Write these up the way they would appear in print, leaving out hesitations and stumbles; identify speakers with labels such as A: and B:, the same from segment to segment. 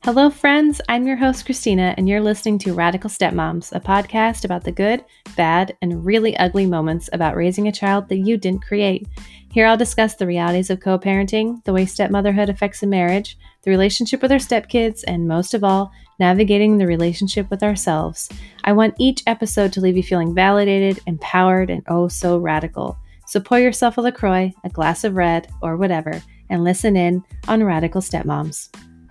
A: Hello, friends. I'm your host, Christina, and you're listening to Radical Stepmoms, a podcast about the good, bad, and really ugly moments about raising a child that you didn't create. Here I'll discuss the realities of co parenting, the way stepmotherhood affects a marriage, the relationship with our stepkids, and most of all, navigating the relationship with ourselves. I want each episode to leave you feeling validated, empowered, and oh so radical. So pour yourself a LaCroix, a glass of red, or whatever, and listen in on Radical Stepmoms.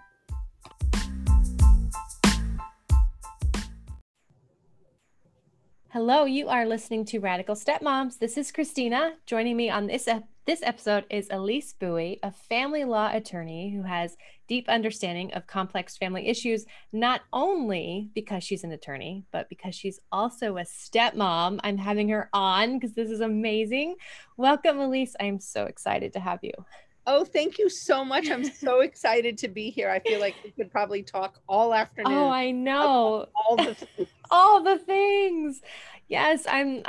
A: Hello, you are listening to Radical Stepmoms. This is Christina. Joining me on this episode is Elise Bowie, a family law attorney who has deep understanding of complex family issues, not only because she's an attorney, but because she's also a stepmom. I'm having her on because this is amazing. Welcome, Elise. I'm so excited to have you.
B: Oh, thank you so much. I'm so excited to be here. I feel like we could probably talk all afternoon.
A: Oh, I know.
B: All the things.
A: All the things. Yes,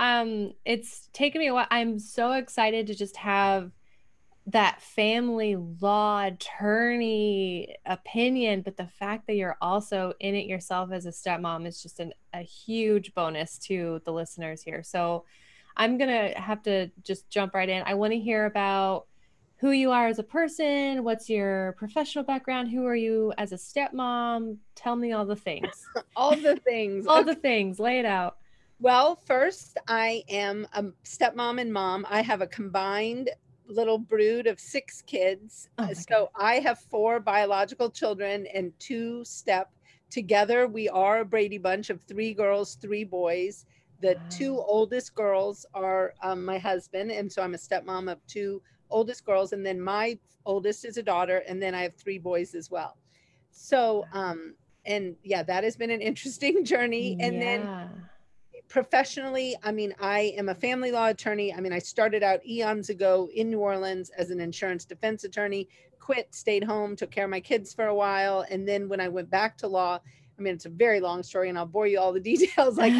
A: it's taken me a while. I'm so excited to just have that family law attorney opinion, but the fact that you're also in it yourself as a stepmom is just a huge bonus to the listeners here. So I'm gonna have to just jump right in. I want to hear about who you are as a person. What's your professional background? Who are you as a stepmom? Tell me all the things.
B: All the things.
A: All the things. Lay it out.
B: Well, first, I am a stepmom and mom. I have a combined little brood of 6 kids. So I have 4 biological children and 2 step. Together, we are a Brady Bunch of 3 girls, 3 boys. The 2 oldest girls are my husband. And so I'm a stepmom of 2 oldest girls. And then my oldest is a daughter. And then I have 3 boys as well. So, and yeah, that has been an interesting journey. And then professionally, I mean, I am a family law attorney. I mean, I started out eons ago in New Orleans as an insurance defense attorney, quit, stayed home, took care of my kids for a while. And then when I went back to law, I mean, it's a very long story and I'll bore you all the details. Like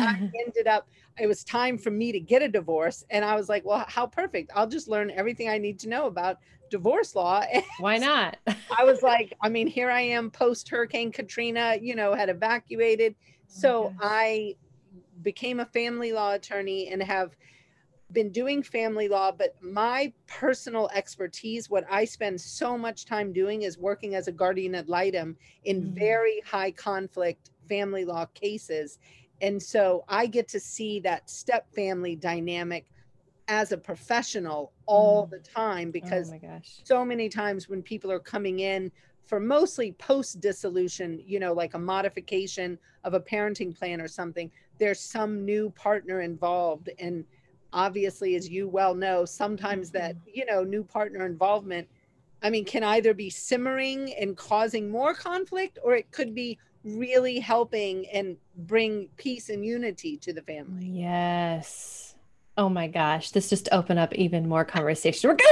B: it was time for me to get a divorce. And I was like, well, how perfect. I'll just learn everything I need to know about divorce law.
A: Why not?
B: I was like, I mean, here I am post Hurricane Katrina, had evacuated. So I became a family law attorney and have been doing family law, but my personal expertise, what I spend so much time doing is working as a guardian ad litem in very high conflict family law cases. And so I get to see that step family dynamic as a professional all the time, because so many times when people are coming in for mostly post dissolution, like a modification of a parenting plan or something, there's some new partner involved. And obviously, as you well know, sometimes that, new partner involvement, I mean, can either be simmering and causing more conflict, or it could be really helping and bring peace and unity to the family.
A: Yes. Oh my gosh, this just opened up even more conversation we're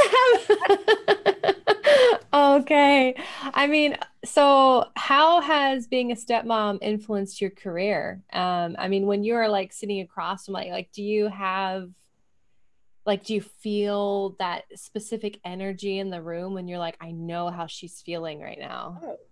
A: gonna have. Okay. I mean, so how has being a stepmom influenced your career? I mean, when you're like sitting across from do you have do you feel that specific energy in the room when you're like, I know how she's feeling right now?
B: Oh,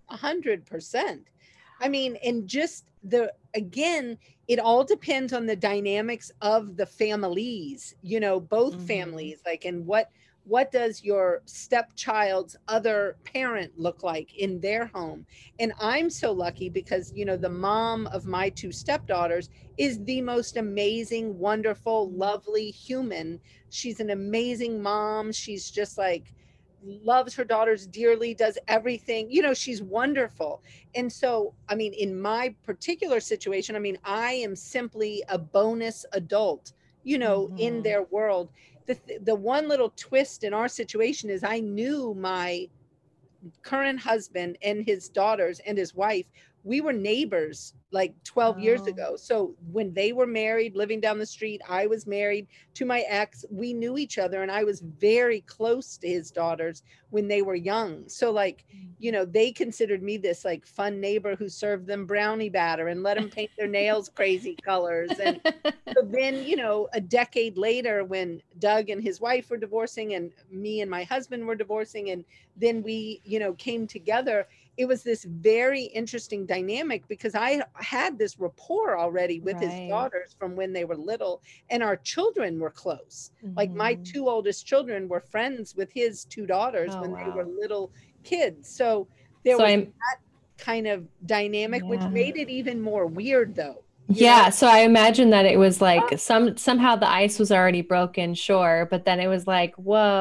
B: 100%. I mean, and just again, it all depends on the dynamics of the families, both families, and what does your stepchild's other parent look like in their home? And I'm so lucky because, the mom of my 2 stepdaughters is the most amazing, wonderful, lovely human. She's an amazing mom. She's just loves her daughters dearly, does everything, she's wonderful. And so, I mean, in my particular situation, I mean, I am simply a bonus adult, in their world. The one little twist in our situation is I knew my current husband and his daughters and his wife. We were neighbors like 12 years
A: Oh.
B: ago. So when they were married, living down the street, I was married to my ex. We knew each other, and I was very close to his daughters when they were young. So like, you know, they considered me this like fun neighbor who served them brownie batter and let them paint their nails crazy colors. And so then, you know, a decade later, when Doug and his wife were divorcing and me and my husband were divorcing, and then we, you know, came together, it was this very interesting dynamic because I had this rapport already with his
A: Right.
B: daughters from when they were little, and our children were close. Like my
A: Mhm.
B: two oldest children were friends with his two daughters
A: Oh,
B: when they were
A: wow.
B: little kids. So there
A: So
B: was
A: I'm
B: that kind of dynamic, which
A: yeah.
B: made it even more weird though, you know?
A: Yeah, so I imagine that it was like somehow the ice was already broken, sure, but then it was like,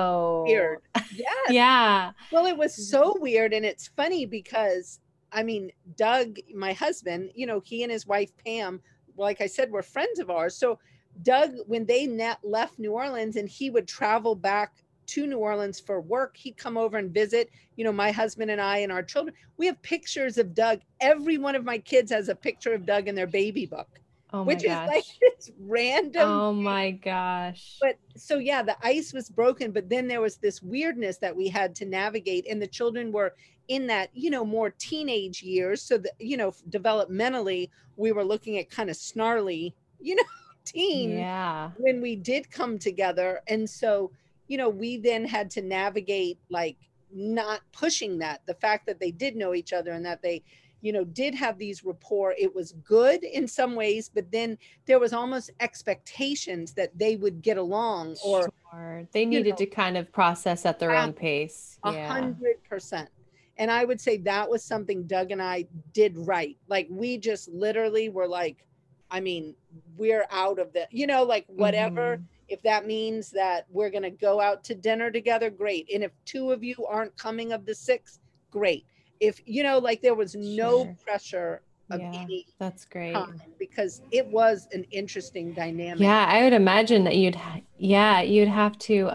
B: Weird.
A: whoa.
B: Yes.
A: Yeah.
B: Well, it was so weird. And it's funny because, I mean, Doug, my husband, you know, he and his wife, Pam, like I said, were friends of ours. So, Doug, when they left New Orleans and he would travel back to New Orleans for work, he'd come over and visit, you know, my husband and I and our children. We have pictures of Doug. Every one of my kids has a picture of Doug in their baby book,
A: Oh my
B: which is like
A: gosh.
B: this random.
A: Oh my gosh.
B: But so yeah, the ice was broken, but then there was this weirdness that we had to navigate, and the children were in that, you know, more teenage years. So that, you know, developmentally, we were looking at kind of snarly, you know, teens
A: Yeah.
B: when we did come together. And so, you know, we then had to navigate like not pushing that, the fact that they did know each other and that they, you know, did have these rapport. It was good in some ways, but then there was almost expectations that they would get along, or
A: Sure. They
B: you
A: needed
B: know,
A: to kind of process at their own pace.
B: a
A: Yeah.
B: 100%. And I would say that was something Doug and I did right. Like we just literally were like, I mean, we're out of the, you know, like whatever.
A: Hmm.
B: If that means that we're going to go out to dinner together, great. And if two of you aren't coming of the six, great. If, you know, like there was no
A: Sure.
B: pressure of
A: Yeah,
B: any
A: that's
B: kind,
A: great.
B: because it was an interesting dynamic.
A: Yeah, I would imagine that yeah, you'd have to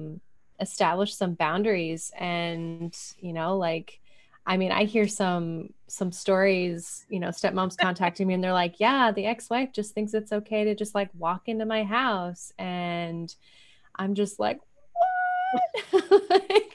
A: establish some boundaries and, like I mean, I hear some stories, stepmoms contacting me and they're like, "Yeah, the ex-wife just thinks it's okay to just like walk into my house." And I'm just like, "What?"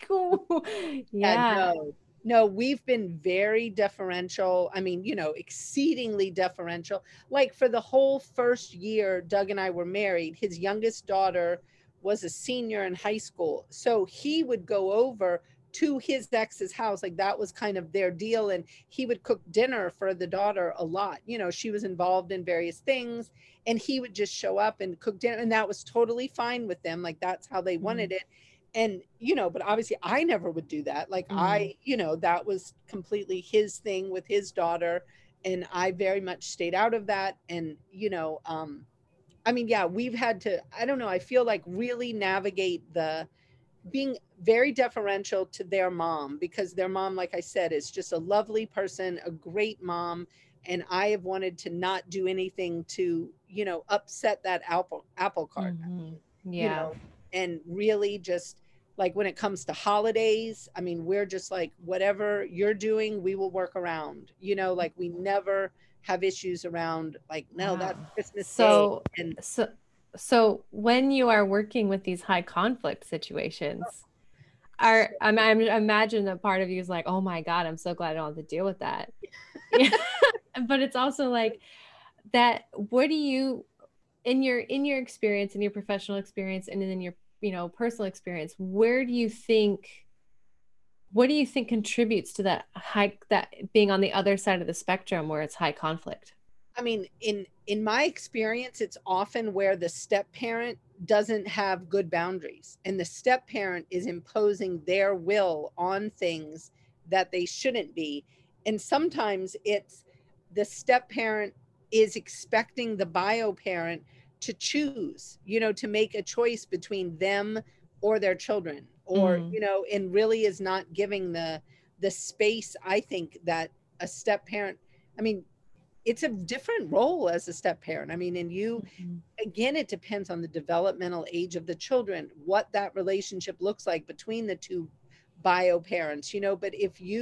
B: Yeah,
A: yeah.
B: no, we've been very deferential. I mean, you know, exceedingly deferential. Like for the whole first year Doug and I were married, his youngest daughter was a senior in high school. So he would go over to his ex's house. Like that was kind of their deal. And he would cook dinner for the daughter a lot. You know, she was involved in various things, and he would just show up and cook dinner. And that was totally fine with them. Like that's how they wanted
A: Mm,
B: it. And you know, but obviously I never would do that. Like
A: mm,
B: I, you know, that was completely his thing with his daughter, and I very much stayed out of that. And you know, I mean, yeah, we've had to, I don't know, I feel like really navigate the being very deferential to their mom, because their mom, like I said, is just a lovely person, a great mom. And I have wanted to not do anything to, you know, upset that apple cart,
A: mhm.
B: you
A: Yeah.
B: know, and really just like when it comes to holidays, I mean, we're just like, whatever you're doing, we will work around, you know, like we never have issues around like, no,
A: Wow.
B: that's Christmas Day.
A: So,
B: And
A: so, so when you are working with these high conflict situations, I imagine that part of you is like, oh my God, I'm so glad I don't have to deal with that. Yeah. But it's also like that, what do you, in your experience, in your professional experience, and in your, personal experience, what do you think contributes to that being on the other side of the spectrum where it's high conflict?
B: I mean, in my experience, it's often where the step parent doesn't have good boundaries, and the step parent is imposing their will on things that they shouldn't be. And sometimes it's the step parent is expecting the bio parent to choose, you know, to make a choice between them or their children, or
A: Mm,
B: you know, and really is not giving the space, I think, that a step parent, I mean, it's a different role as a step parent. I mean, and you,
A: mhm,
B: again, it depends on the developmental age of the children, what that relationship looks like between the two bio parents, you know. But if you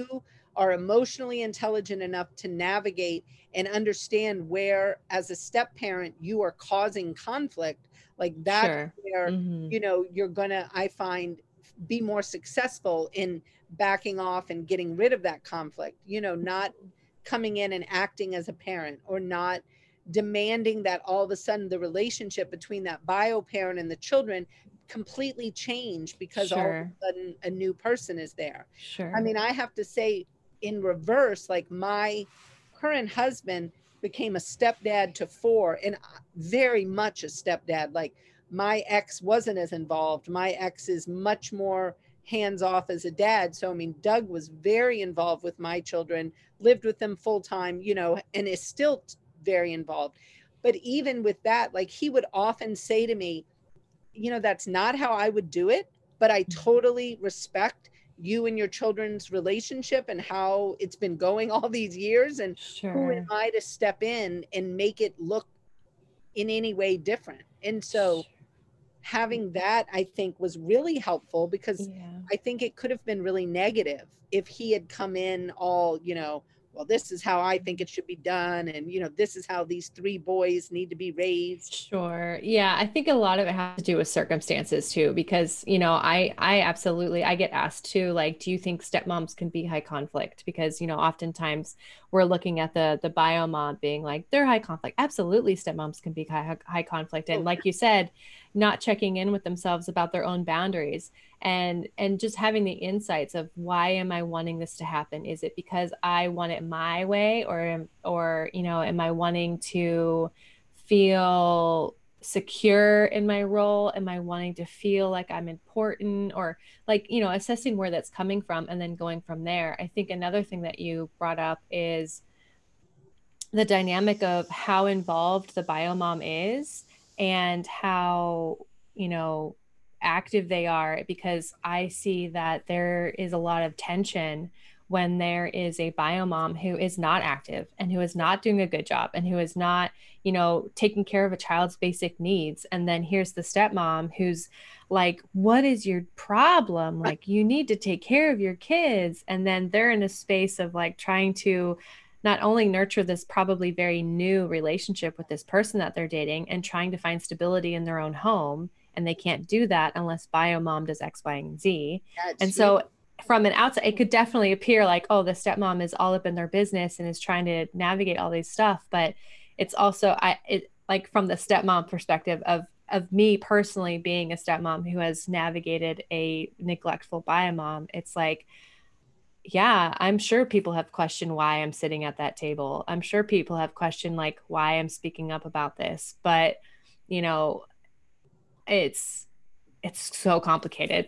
B: are emotionally intelligent enough to navigate and understand where, as a step parent, you are causing conflict, like that's
A: Sure.
B: where,
A: Hmm.
B: you're gonna, I find, be more successful in backing off and getting rid of that conflict, not coming in and acting as a parent, or not demanding that all of a sudden the relationship between that bio parent and the children completely change because all of
A: Sure.
B: a sudden a new person is there. I
A: Sure.
B: mean, I have to say, in reverse, like my current husband became a stepdad to four, and very much a stepdad. Like my ex wasn't as involved. My ex is much more hands off as a dad. So, I mean, Doug was very involved with my children, lived with them full time, and is still very involved. But even with that, like he would often say to me, that's not how I would do it, but I totally respect you and your children's relationship and how it's been going all these years. And who am
A: Sure.
B: I to step in and make it look in any way different? And so having that, I think, was really helpful, because
A: Yeah.
B: I think it could have been really negative if he had come in all, well, this is how I think it should be done. And, this is how these three boys need to be raised.
A: Sure. Yeah, I think a lot of it has to do with circumstances too, because, I absolutely I get asked too, like, do you think stepmoms can be high conflict? Because, oftentimes we're looking at the bio mom being like, they're high conflict. Absolutely, stepmoms can be high conflict. And
B: Oh,
A: like you said, not checking in with themselves about their own boundaries and just having the insights of, why am I wanting this to happen? Is it because I want it my way, or, am I wanting to feel secure in my role? Am I wanting to feel like I'm important? Or, like, assessing where that's coming from and then going from there. I think another thing that you brought up is the dynamic of how involved the biomom is, and how, you know, active they are, because I see that there is a lot of tension when there is a biomom who is not active and who is not doing a good job and who is not, taking care of a child's basic needs. And then here's the stepmom who's like, what is your problem? Like, you need to take care of your kids. And then they're in a space of like trying to not only nurture this probably very new relationship with this person that they're dating and trying to find stability in their own home. And they can't do that unless bio mom does X, Y, and Z.
B: that's
A: And
B: huge.
A: so from an outside, it could definitely appear like, oh, the stepmom is all up in their business and is trying to navigate all these stuff. But it's also, like from the stepmom perspective of me personally being a stepmom who has navigated a neglectful bio mom, it's like, yeah, I'm sure people have questioned why I'm sitting at that table. I'm sure people have questioned like why I'm speaking up about this, but you know, it's it's so complicated.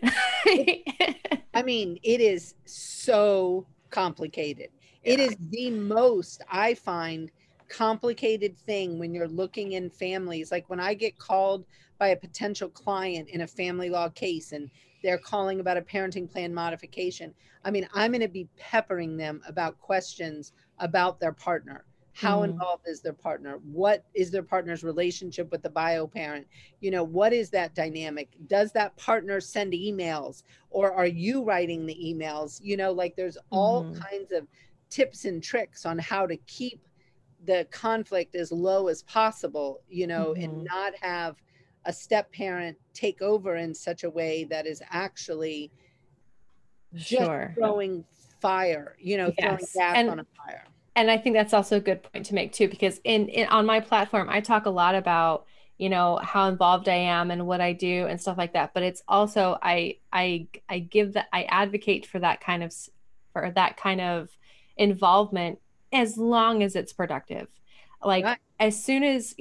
B: I mean, it is so complicated. It
A: Yeah.
B: is the most, I find, complicated thing when you're looking in families. Like when I get called by a potential client in a family law case and they're calling about a parenting plan modification, I mean, I'm going to be peppering them about questions about their partner. How
A: Mm,
B: involved is their partner? What is their partner's relationship with the bio parent? What is that dynamic? Does that partner send emails? Or are you writing the emails? Like there's all
A: mhm,
B: kinds of tips and tricks on how to keep the conflict as low as possible, and
A: mhm.
B: not have a step parent take over in such a way that is actually just
A: Sure.
B: throwing fire, throwing
A: Yes.
B: gas
A: And
B: on a fire.
A: and I think that's also a good point to make too, because in on my platform, I talk a lot about, how involved I am and what I do and stuff like that. But it's also I give that I advocate for that kind of involvement as long as it's productive. Like
B: Right.
A: as soon as,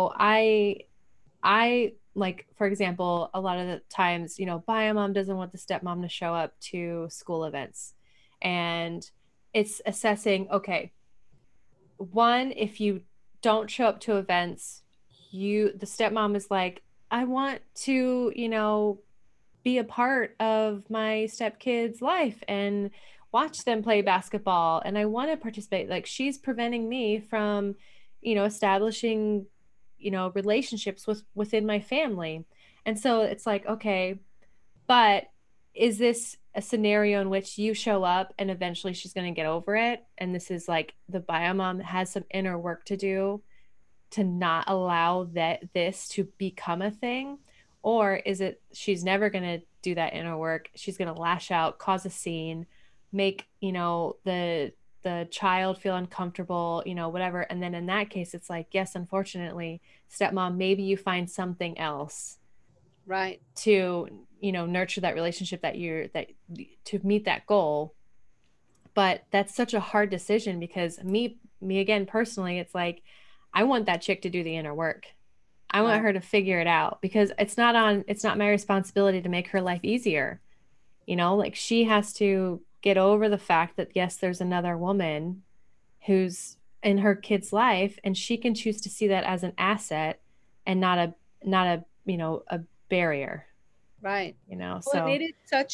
A: I like, for example, a lot of the times, bio mom doesn't want the stepmom to show up to school events. And it's assessing, okay, one, if you don't show up to events, the stepmom is like, I want to, be a part of my stepkid's life and watch them play basketball, and I want to participate. Like, she's preventing me from, establishing, relationships within my family. And so it's like, okay, but is this a scenario in which you show up and eventually she's going to get over it? And this is like the bio mom has some inner work to do to not allow this to become a thing? Or is it she's never going to do that inner work? She's going to lash out, cause a scene, make, the child feel uncomfortable, whatever. And then in that case, it's like, yes, unfortunately, stepmom, maybe you find something else
B: Right.
A: to, nurture that relationship that to meet that goal. But that's such a hard decision because me again, personally, it's like, I want that chick to do the inner work. I want her to figure it out because it's not my responsibility to make her life easier. Like she has to get over the fact that yes, there's another woman who's in her kid's life and she can choose to see that as an asset and not a a barrier.
B: Right.
A: Well,
B: And it is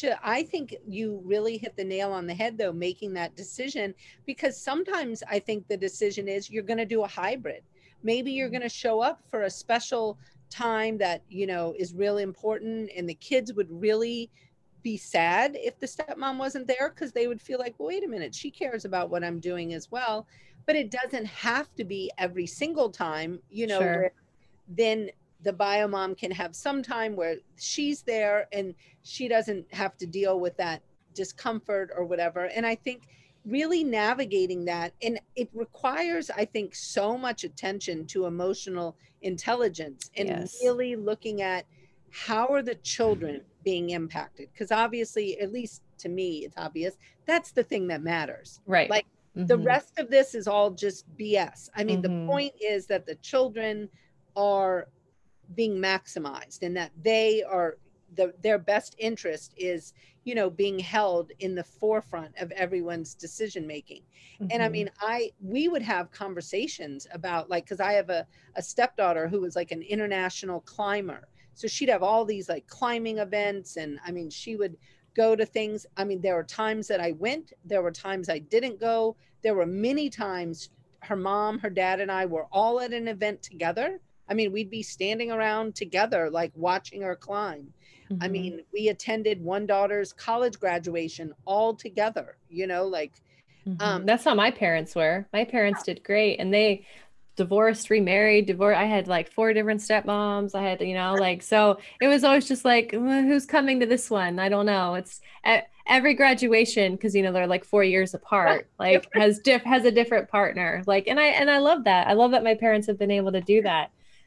B: I think you really hit the nail on the head though, making that decision, because sometimes I think the decision is you're going to do a hybrid. Maybe you're going to show up for a special time that, is really important, and the kids would really be sad if the stepmom wasn't there because they would feel like, well, wait a minute, she cares about what I'm doing as well. But it doesn't have to be every single time,
A: sure.
B: where then the bio mom can have some time where she's there and she doesn't have to deal with that discomfort or whatever. And I think really navigating that, and it requires, I think, so much attention to emotional intelligence and
A: Yes.
B: really looking at how are the children being impacted, because obviously, at least to me, it's obvious that's the thing that matters.
A: Right.
B: Like the rest of this is all just BS. I mean, the point is that the children are being maximized and that they are their best interest is being held in the forefront of everyone's decision making. And I mean, we would have conversations about, like, because I have a stepdaughter who was like an international climber, so she'd have all these like climbing events, and I mean, she would go to things. I mean, there were times that I went, there were times I didn't go, there were many times her mom, her dad, and I were all at an event together. I mean, we'd be standing around together, like watching her climb. I mean, we attended one daughter's college graduation all together, like.
A: That's how my parents were. My parents did great, and they divorced, remarried, divorced. I had like 4 different stepmoms. I had, like, so it was always just like, who's coming to this one? I don't know. It's every graduation, because they're like 4 years apart, like has a different partner. Like, and I love that. I love that my parents have been able to do that.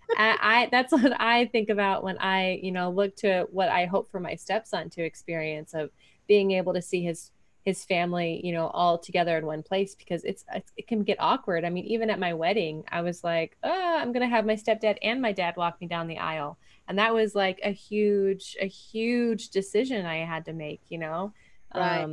A: I that's what I think about when I, look to what I hope for my stepson to experience, of being able to see his family, all together in one place, because it can get awkward. I mean, even at my wedding, I was like, oh, I'm going to have my stepdad and my dad walk me down the aisle. And that was like a huge decision I had to make,
B: Right.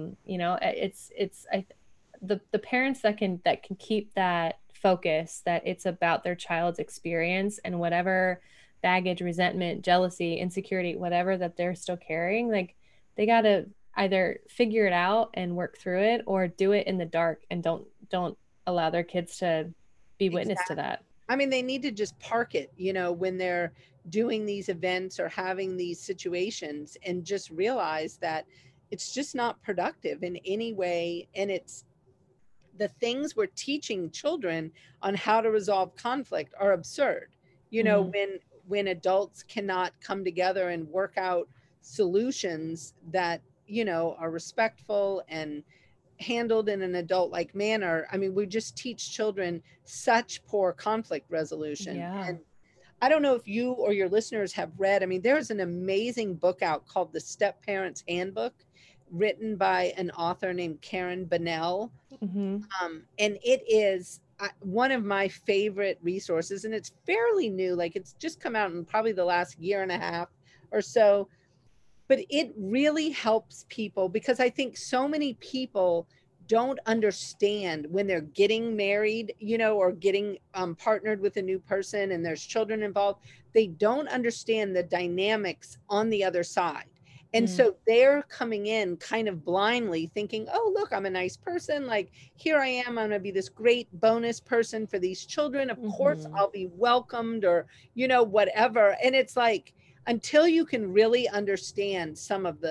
A: The parents that can keep that focus, that it's about their child's experience, and whatever baggage, resentment, jealousy, insecurity, whatever that they're still carrying, like they got to either figure it out and work through it, or do it in the dark and don't allow their kids to be witness to that.
B: I mean, they need to just park it, when they're doing these events or having these situations, and just realize that it's just not productive in any way. And it's the things we're teaching children on how to resolve conflict are absurd. When adults cannot come together and work out solutions that, are respectful and handled in an adult like manner. I mean, we just teach children such poor conflict resolution.
A: Yeah.
B: And I don't know if you or your listeners have read, I mean, there's an amazing book out called The Step Parents Handbook, written by an author named Karen Bonnell. And it is one of my favorite resources, and it's fairly new. Like, it's just come out in probably the last year and a half or so. But it really helps people, because I think so many people don't understand when they're getting married, or getting partnered with a new person and there's children involved. They don't understand the dynamics on the other side. And so they're coming in kind of blindly thinking, oh, look, I'm a nice person. Like, here I am. I'm going to be this great bonus person for these children. Of course, I'll be welcomed, or, whatever. And it's like, until you can really understand some of the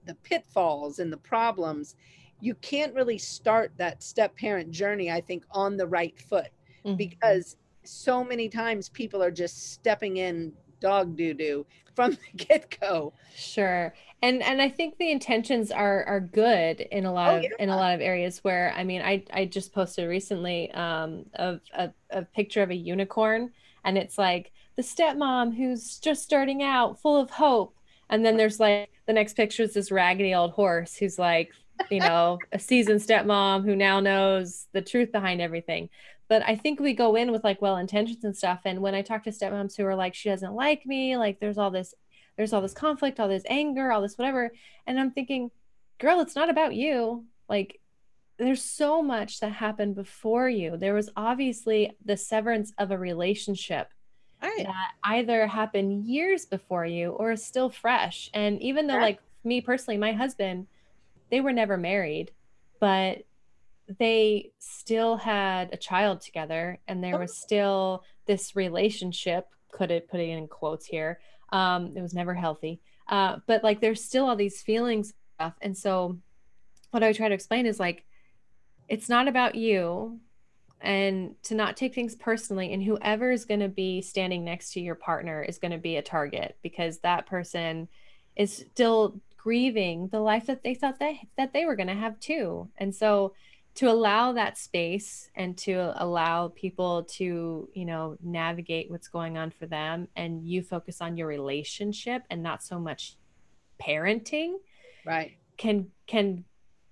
B: the pitfalls and the problems, you can't really start that step parent journey, I think, on the right foot,
A: Mhm.
B: because so many times people are just stepping in dog doo doo from the get go.
A: Sure. And I think the intentions are good
B: Oh
A: in a
B: yeah.
A: lot of areas where I mean I just posted recently of a picture of a unicorn, and it's like the stepmom who's just starting out full of hope, and then there's like the next picture is this raggedy old horse who's like, you know, a seasoned stepmom who now knows the truth behind everything. But I think we go in with like well intentions and stuff, and when I talk to stepmoms who are like she doesn't like me, like there's all this conflict, all this anger, all this whatever. And I'm thinking, girl, it's not about you. Like, there's so much that happened before you. There was obviously the severance of a relationship
B: Right.
A: that either happened years before you or is still fresh. And even though,
B: That,
A: like, me personally, my husband, they were never married, but they still had a child together and there
B: oh,
A: was still this relationship, could it put it in quotes here, it was never healthy, but like there's still all these feelings and stuff. And so what I try to explain is like it's not about you, and to not take things personally, and whoever is going to be standing next to your partner is going to be a target because that person is still grieving the life that they thought that they were going to have too. And so to allow that space and to allow people to, you know, navigate what's going on for them, and you focus on your relationship and not so much parenting,
B: right.
A: can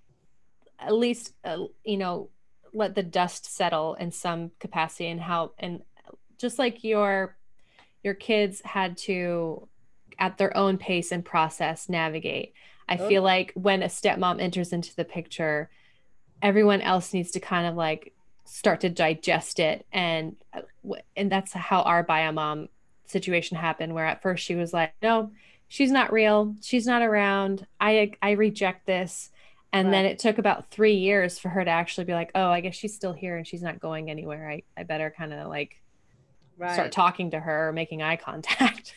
A: at least you know, let the dust settle in some capacity, and how, and just like your kids had to at their own pace and process navigate, I
B: Oh,
A: feel like when a stepmom enters into the picture, everyone else needs to kind of like start to digest it. And that's how our bio mom situation happened, where at first she was like, no, she's not real, she's not around, I reject this. And
B: right.
A: then it took about 3 years for her to actually be like, oh, I guess she's still here and she's not going anywhere, I better kind of like start
B: Right.
A: talking to her or making eye contact.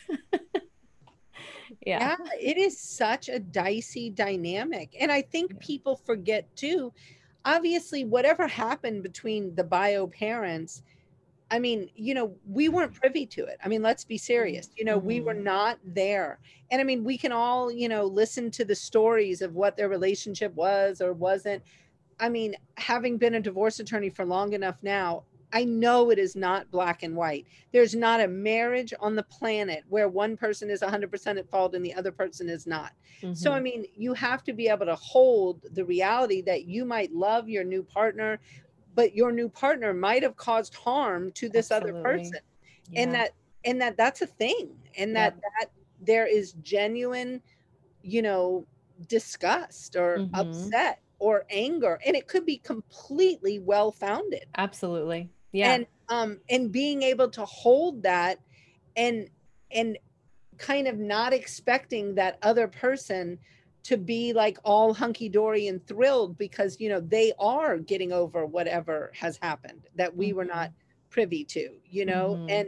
A: Yeah.
B: Yeah, it is such a dicey dynamic. And I think
A: Yeah.
B: people forget too, obviously, whatever happened between the bio parents, I mean, we weren't privy to it. I mean, let's be serious. We were
A: Mm-hmm.
B: not there. And I mean, we can all, listen to the stories of what their relationship was or wasn't. I mean, having been a divorce attorney for long enough now, I know it is not black and white. There's not a marriage on the planet where one person is 100% at fault and the other person is not. So,
A: Mm-hmm.
B: I mean, you have to be able to hold the reality that you might love your new partner, but your new partner might have caused harm to this other
A: Absolutely.
B: person. And
A: Yeah.
B: that's a thing. And
A: Yep.
B: that there is genuine, you know, disgust or
A: Mm-hmm.
B: upset or anger, and it could be completely well founded.
A: Absolutely. Yeah.
B: And being able to hold that, and and kind of not expecting that other person to be like all hunky dory and thrilled because they are getting over whatever has happened that we were
A: Mm-hmm.
B: not privy to,
A: Mm-hmm.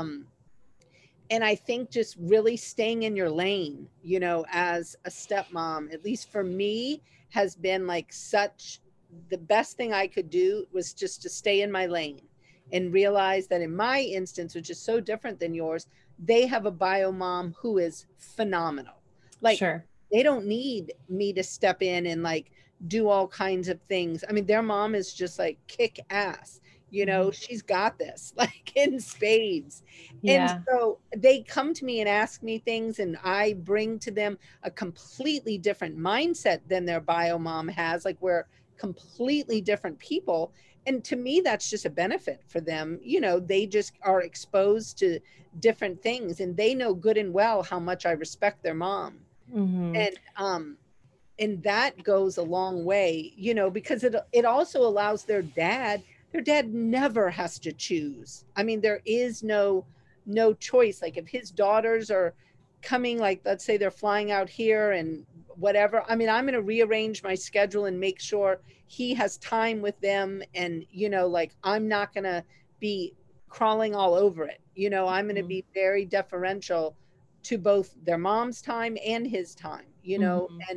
B: and I think just really staying in your lane, as a stepmom, at least for me, has been like such the best thing I could do was just to stay in my lane and realize that in my instance, which is so different than yours, they have a bio mom who is phenomenal. Like,
A: Sure.
B: they don't need me to step in and like do all kinds of things. I mean, their mom is just like kick ass.
A: Mm-hmm.
B: She's got this like in spades. And
A: Yeah.
B: so they come to me and ask me things, and I bring to them a completely different mindset than their bio mom has. Like, we're completely different people. And to me, that's just a benefit for them. They just are exposed to different things, and they know good and well how much I respect their mom.
A: Mm-hmm.
B: And that goes a long way, because it also allows their dad never has to choose. I mean, there is no choice. Like, if his daughters are coming, like, let's say they're flying out here and whatever, I mean, I'm going to rearrange my schedule and make sure he has time with them. And like, I'm not going to be crawling all over it. I'm going to
A: Mm-hmm.
B: be very deferential to both their mom's time and his time, you know,
A: Mhm.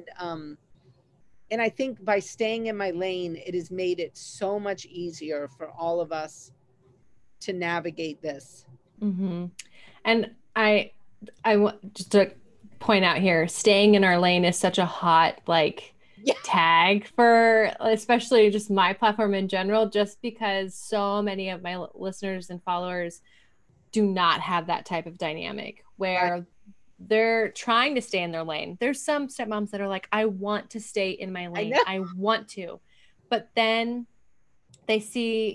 B: and I think by staying in my lane, it has made it so much easier for all of us to navigate this.
A: Mhm. And I want just to point out here, staying in our lane is such a hot like
B: Yeah,
A: tag for especially just my platform in general, just because so many of my listeners and followers do not have that type of dynamic
B: right.
A: where they're trying to stay in their lane. There's some stepmoms that are like, I want to stay in my
B: I
A: lane.
B: know.
A: I want to. But then they see,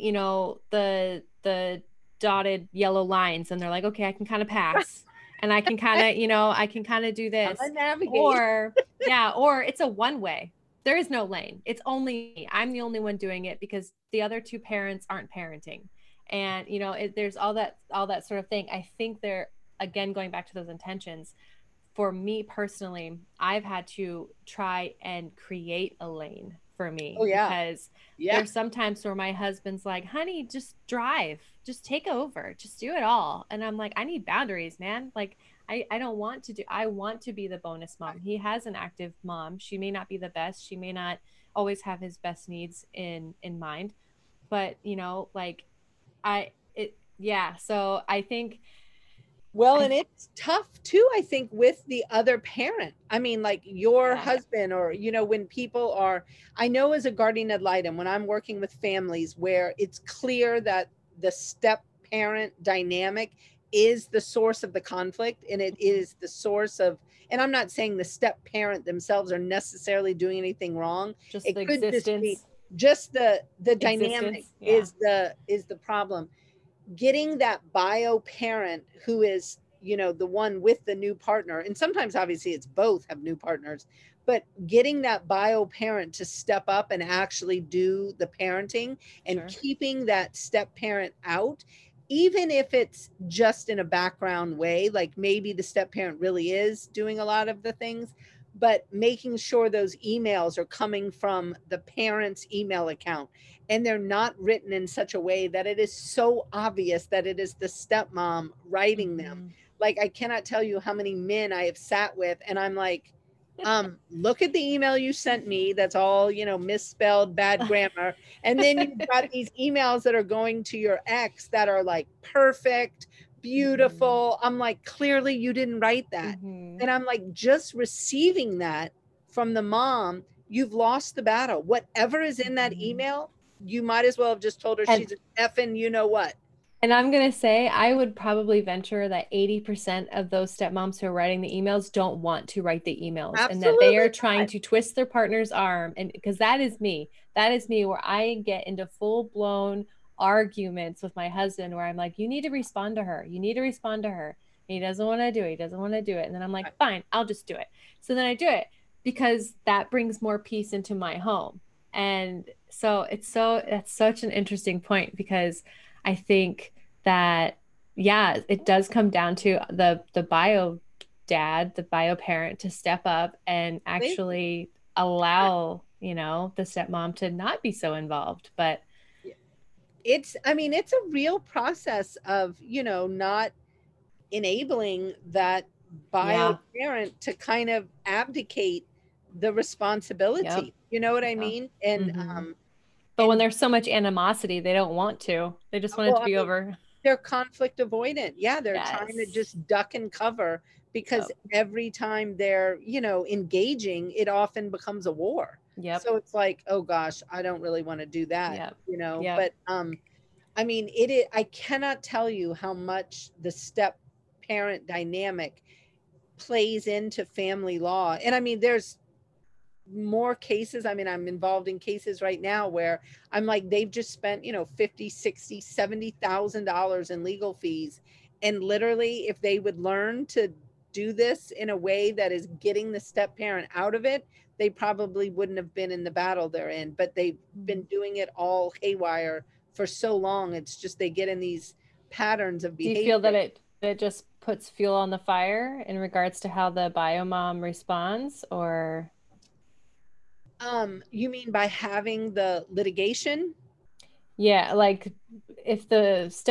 A: the dotted yellow lines and they're like, okay, I can kind of pass and I can kind of, I can kind of do
B: I'm
A: this.
B: gonna navigate.
A: Or yeah, or it's a one way. There is no lane. It's only me. I'm the only one doing it because the other two parents aren't parenting. And there's all that sort of thing. I think they're, again, going back to those intentions. For me personally, I've had to try and create a lane for
B: Oh
A: me
B: yeah,
A: because
B: yeah.
A: there's sometimes where my husband's like, honey, just drive, just take over, just do it all. And I'm like, I need boundaries, man. Like, I don't want to do, I want to be the bonus mom. He has an active mom. She may not be the best. She may not always have his best needs in mind, but like yeah. So I think
B: Well,
A: I,
B: and it's tough too, I think, with the other parent. I mean, like your
A: yeah,
B: husband, or, when people are, I know as a guardian ad litem, when I'm working with families where it's clear that the step parent dynamic is the source of the conflict, and it is the source of, and I'm not saying the step parent themselves are necessarily doing anything wrong.
A: just the
B: It could just be
A: existence,
B: just the dynamic
A: Yeah.
B: is the problem. Getting that bio parent who is, the one with the new partner, and sometimes obviously it's both have new partners, but getting that bio parent to step up and actually do the parenting, and
A: Sure.
B: keeping that step parent out, even if it's just in a background way, like maybe the step parent really is doing a lot of the things, but making sure those emails are coming from the parent's email account, and they're not written in such a way that it is so obvious that it is the stepmom writing them.
A: Mm-hmm.
B: Like, I cannot tell you how many men I have sat with and I'm like, look at the email you sent me that's all, misspelled, bad grammar, and then you've got these emails that are going to your ex that are like perfect, beautiful. I'm like, clearly you didn't write that.
A: Mm-hmm.
B: And I'm like, just receiving that from the mom, you've lost the battle. Whatever is in that
A: Mm-hmm.
B: email, you might as well have just told her
A: And
B: she's an effing you know what.
A: I'm gonna say I would probably venture that 80% of those stepmoms who are writing the emails don't want to write the emails and that they
B: Absolutely
A: are trying
B: not.
A: to twist their partner's arm. And because that is me. That is me where I get into full-blown arguments with my husband where I'm like, you need to respond to her. You need to respond to her. And he doesn't want to do it. He doesn't want to do it. And then I'm like, fine, I'll just do it. So then I do it because that brings more peace into my home. And so that's such an interesting point because I think that yeah, it does come down to the bio dad, the bio parent to step up and actually allow, the stepmom to not be so involved. But
B: It's, I mean, it's a real process of, not enabling that bio
A: yeah,
B: parent to kind of abdicate the
A: yep.
B: responsibility. You know what I
A: Yeah.
B: mean? And
A: Hmm. But when
B: and
A: there's so much animosity, they don't want to. They just want it
B: well,
A: to
B: I
A: be
B: mean,
A: over.
B: they're conflict avoidant. Yeah, they're trying to
A: Yes.
B: just duck and cover, because
A: Yep.
B: every time they're, engaging, it often becomes a war.
A: Yep.
B: So it's like, oh gosh, I don't really want to do that,
A: Yep.
B: you know.
A: Yep.
B: But I mean, it is, I cannot tell you how much the step parent dynamic plays into family law. And I mean, there's more cases. I mean, I'm involved in cases right now where I'm like, they've just spent, 50, 60, $70,000 in legal fees. And literally, if they would learn to do this in a way that is getting the step parent out of it, they probably wouldn't have been in the battle they're in. But they've been
A: Mhm.
B: doing it all haywire for so long. It's just they get in these patterns of
A: Do you feel that
B: behavior.
A: it just puts fuel on the fire in regards to how the bio mom responds, or
B: You mean by having the litigation?
A: yeah, like if the step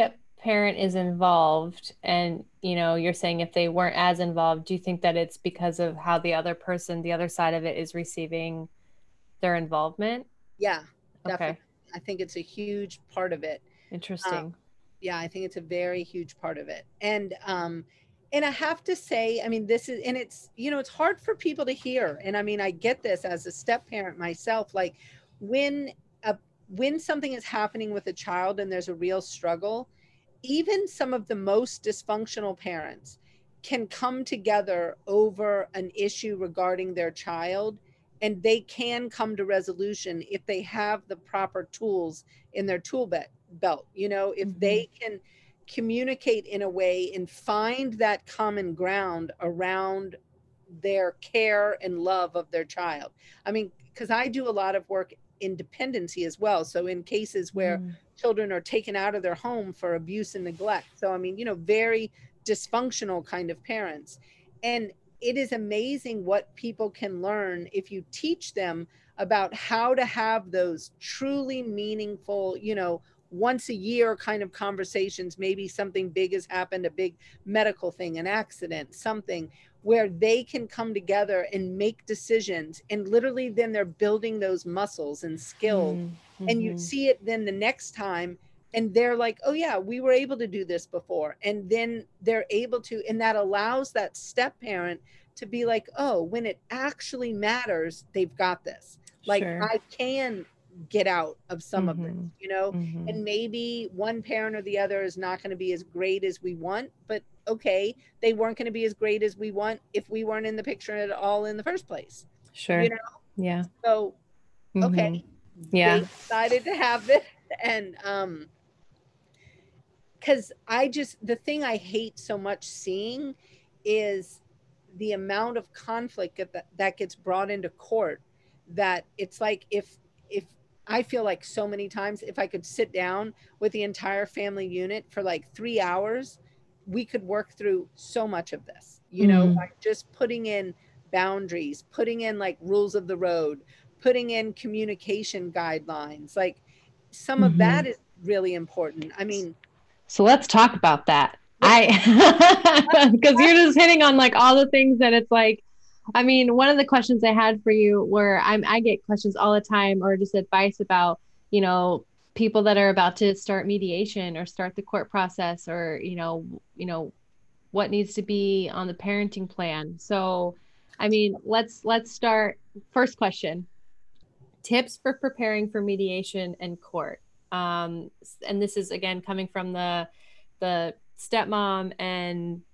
A: parent is involved and, you're saying if they weren't as involved, do you think that it's because of how the other person, the other side of it is receiving their involvement?
B: Yeah,
A: Okay.
B: definitely. I think it's a huge part of it. Um,
A: Interesting.
B: yeah, I think it's a very huge part of it. And I have to say, I mean, this is, and it's, it's hard for people to hear. And I mean, I get this as a step parent myself. Like when a when something is happening with a child and there's a real struggle, even some of the most dysfunctional parents can come together over an issue regarding their child, and they can come to resolution if they have the proper tools in their belt. If
A: Mm-hmm.
B: they can communicate in a way and find that common ground around their care and love of their child. I mean, because I do a lot of work in dependency as well. So in cases where
A: Mm.
B: children are taken out of their home for abuse and neglect. So I mean, very dysfunctional kind of parents. And it is amazing what people can learn if you teach them about how to have those truly meaningful, once a year kind of conversations. Maybe something big has happened, a big medical thing, an accident, something where they can come together and make decisions, and literally then they're building those muscles and skills, and you
A: Mm-hmm.
B: see it then the next time, and they're like, oh yeah, we were able to do this before, and then they're able to, and that allows that step parent to be like, oh, when it actually matters, they've got this. Like
A: Sure.
B: I can get out of some of this,
A: Mm-hmm. Mm-hmm.
B: and maybe one parent or the other is not going to be as great as we want, but okay, they weren't going to be as great as we want if we weren't in the picture at all in the first place. you
A: Sure.
B: know
A: Yeah.
B: so okay,
A: Mm-hmm.
B: they
A: Yeah.
B: decided to have this. And because the thing I hate so much seeing is the amount of conflict that gets brought into court, that it's like, if I feel like so many times if I could sit down with the entire family unit for like 3 hours, we could work through so much of this,
A: Mm.
B: by just putting in boundaries, putting in like rules of the road, putting in communication guidelines. Like some of
A: Mm-hmm.
B: that is really important. I mean,
A: So let's talk about that.
B: yeah,
A: Because you're just hitting on like all the things that it's like, I mean, one of the questions I had for you were I get questions all the time or just advice about, you know, people that are about to start mediation or start the court process or, what needs to be on the parenting plan. So, I mean, let's start. First question: tips for preparing for mediation and court. And this is again coming from the stepmom and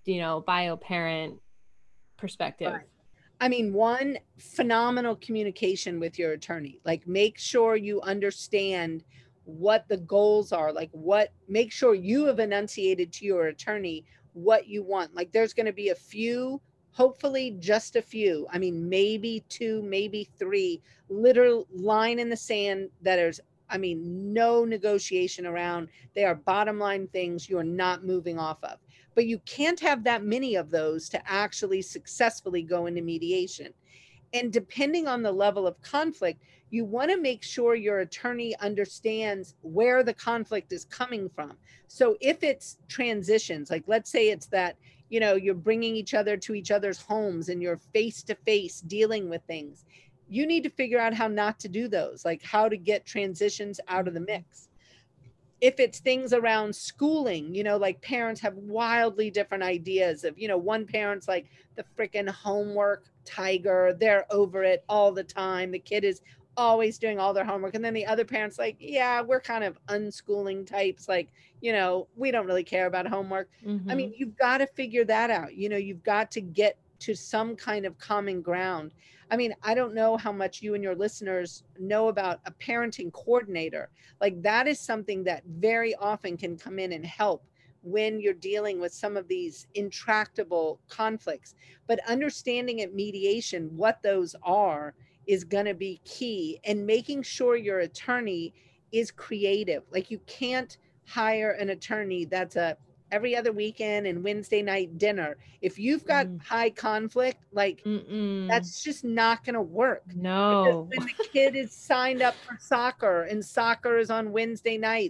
A: bio parent perspective.
B: right. I mean, one, phenomenal communication with your attorney. Like, make sure you understand what the goals are. Like, make sure you have enunciated to your attorney what you want. Like, there's going to be a few, hopefully, just a few. I mean, maybe two, maybe three, literal line in the sand that is, I mean, no negotiation around. They are bottom line things you are not moving off of, but you can't have that many of those to actually successfully go into mediation. And depending on the level of conflict, you want to make sure your attorney understands where the conflict is coming from. So if it's transitions, like let's say it's that, you're bringing each other to each other's homes and you're face to face dealing with things, you need to figure out how not to do those, like how to get transitions out of the mix. If it's things around schooling, like parents have wildly different ideas of, one parent's like the freaking homework tiger, they're over it all the time. The kid is always doing all their homework. And then the other parent's like, yeah, we're kind of unschooling types. Like, we don't really care about homework. I mean,
A: Mm-hmm.
B: you've got to figure that out. You've got to get to some kind of common ground. I mean, I don't know how much you and your listeners know about a parenting coordinator. Like that is something that very often can come in and help when you're dealing with some of these intractable conflicts. But understanding at mediation what those are is going to be key, and making sure your attorney is creative. Like you can't hire an attorney that's a every other weekend and Wednesday night dinner. If you've got high conflict, like
A: Mm-mm.
B: that's just not going to work. Because
A: No.
B: when the kid is signed up for soccer and soccer is on Wednesday nights,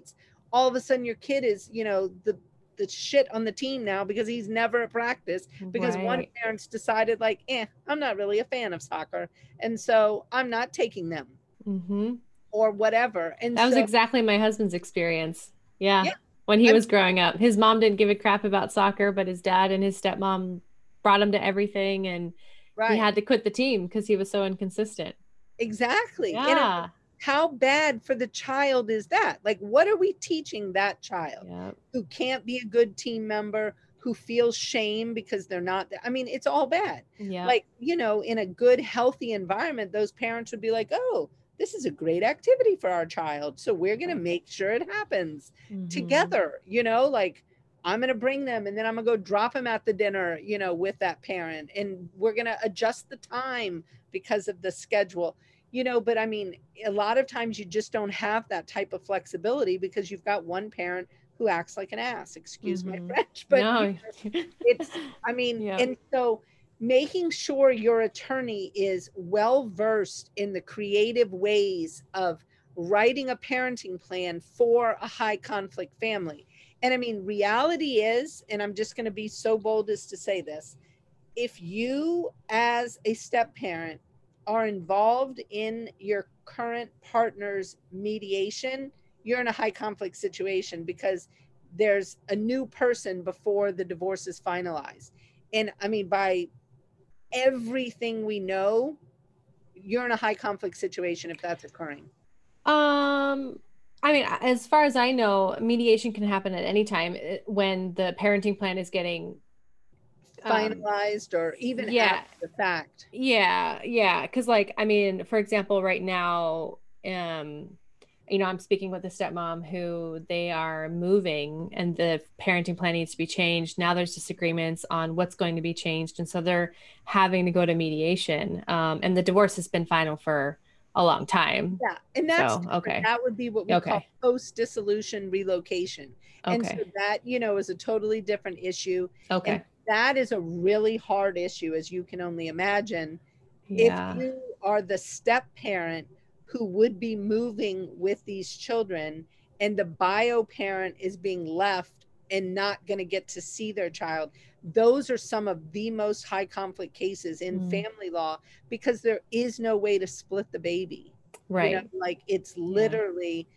B: all of a sudden your kid is, the shit on the team now because he's never at practice because one
A: Right.
B: parent's decided like, I'm not really a fan of soccer, and so I'm not taking them
A: Hmm.
B: or whatever. And
A: That was
B: so,
A: exactly my husband's experience. Yeah.
B: yeah,
A: When he
B: I mean,
A: was growing up, his mom didn't give a crap about soccer, but his dad and his stepmom brought him to everything, and he
B: right,
A: had to quit the team because he was so inconsistent.
B: exactly. And I mean,
A: Yeah.
B: how bad for the child is that? Like, what are we teaching that child
A: Yep.
B: who can't be a good team member, who feels shame because they're not? I mean, it's all bad.
A: Yep.
B: Like, in a good, healthy environment, those parents would be like, oh, this is a great activity for our child. So we're going to make sure it happens
A: Hmm.
B: together, like, I'm going to bring them and then I'm going to go drop them at the dinner, with that parent. And we're going to adjust the time because of the schedule. But I mean, a lot of times you just don't have that type of flexibility because you've got one parent who acts like an ass, excuse my
A: Hmm.
B: French, but
A: No.
B: it's, I mean,
A: Yep.
B: and so making sure your attorney is well versed in the creative ways of writing a parenting plan for a high conflict family. And I mean, reality is, and I'm just going to be so bold as to say this, if you as a step parent are involved in your current partner's mediation, you're in a high conflict situation because there's a new person before the divorce is finalized. And I mean, by everything we know, you're in a high conflict situation if that's occurring.
A: Um, I mean, as far as I know, mediation can happen at any time when the parenting plan is getting, um,
B: Finalized or even
A: yeah,
B: after the fact.
A: yeah, yeah. Because, like, I mean, for example, right now, I'm speaking with a stepmom who they are moving and the parenting plan needs to be changed. Now there's disagreements on what's going to be changed. And so they're having to go to mediation. And the divorce has been final for a long time.
B: Yeah, and that's
A: So,
B: different.
A: okay.
B: That would be what we call
A: Okay.
B: post-dissolution relocation. And so
A: Okay.
B: that, is a totally different issue. And
A: Okay.
B: that is a really hard issue, as you can only imagine. If
A: Yeah.
B: you are the step parent who would be moving with these children and the bio parent is being left and not going to get to see their child, those are some of the most high conflict cases in
A: Mm,
B: family law because there is no way to split the baby.
A: right.
B: Like it's
A: Yeah.
B: literally,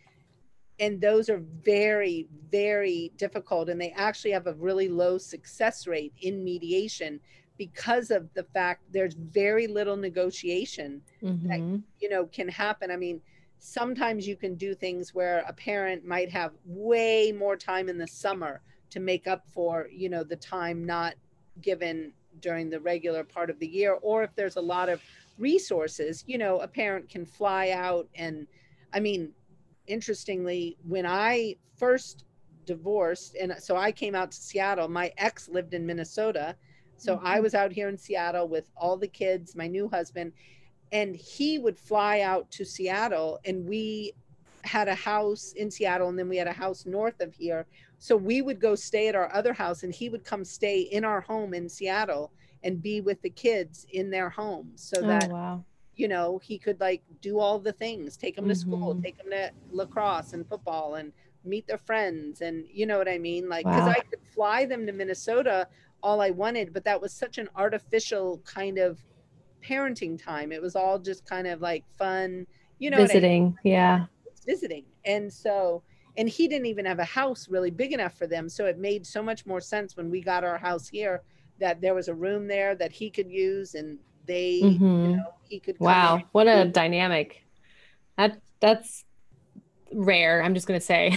B: and those are very, very difficult. And they actually have a really low success rate in mediation because of the fact there's very little negotiation that,
A: Hmm.
B: can happen. I mean, sometimes you can do things where a parent might have way more time in the summer to make up for, the time not given during the regular part of the year. Or if there's a lot of resources, a parent can fly out. And I mean, interestingly, when I first divorced, and so I came out to Seattle, my ex lived in Minnesota. So I
A: Hmm.
B: was out here in Seattle with all the kids, my new husband, and he would fly out to Seattle, and we had a house in Seattle and then we had a house north of here. So we would go stay at our other house and he would come stay in our home in Seattle and be with the kids in their home so
A: Oh,
B: that
A: wow.
B: he could like do all the things, take them to school,
A: Hmm.
B: take them to lacrosse and football and meet their friends. And you know what I mean? Like, cause I
A: Wow.
B: could fly them to Minnesota all I wanted, but that was such an artificial kind of parenting time. It was all just kind of like fun, you know what I mean?
A: Visiting. Yeah.
B: Visiting. And so, and he didn't even have a house really big enough for them. So it made so much more sense when we got our house here that there was a room there that he could use and they,
A: Hmm.
B: he could come in.
A: Wow. What a dynamic. That's rare, I'm just gonna say.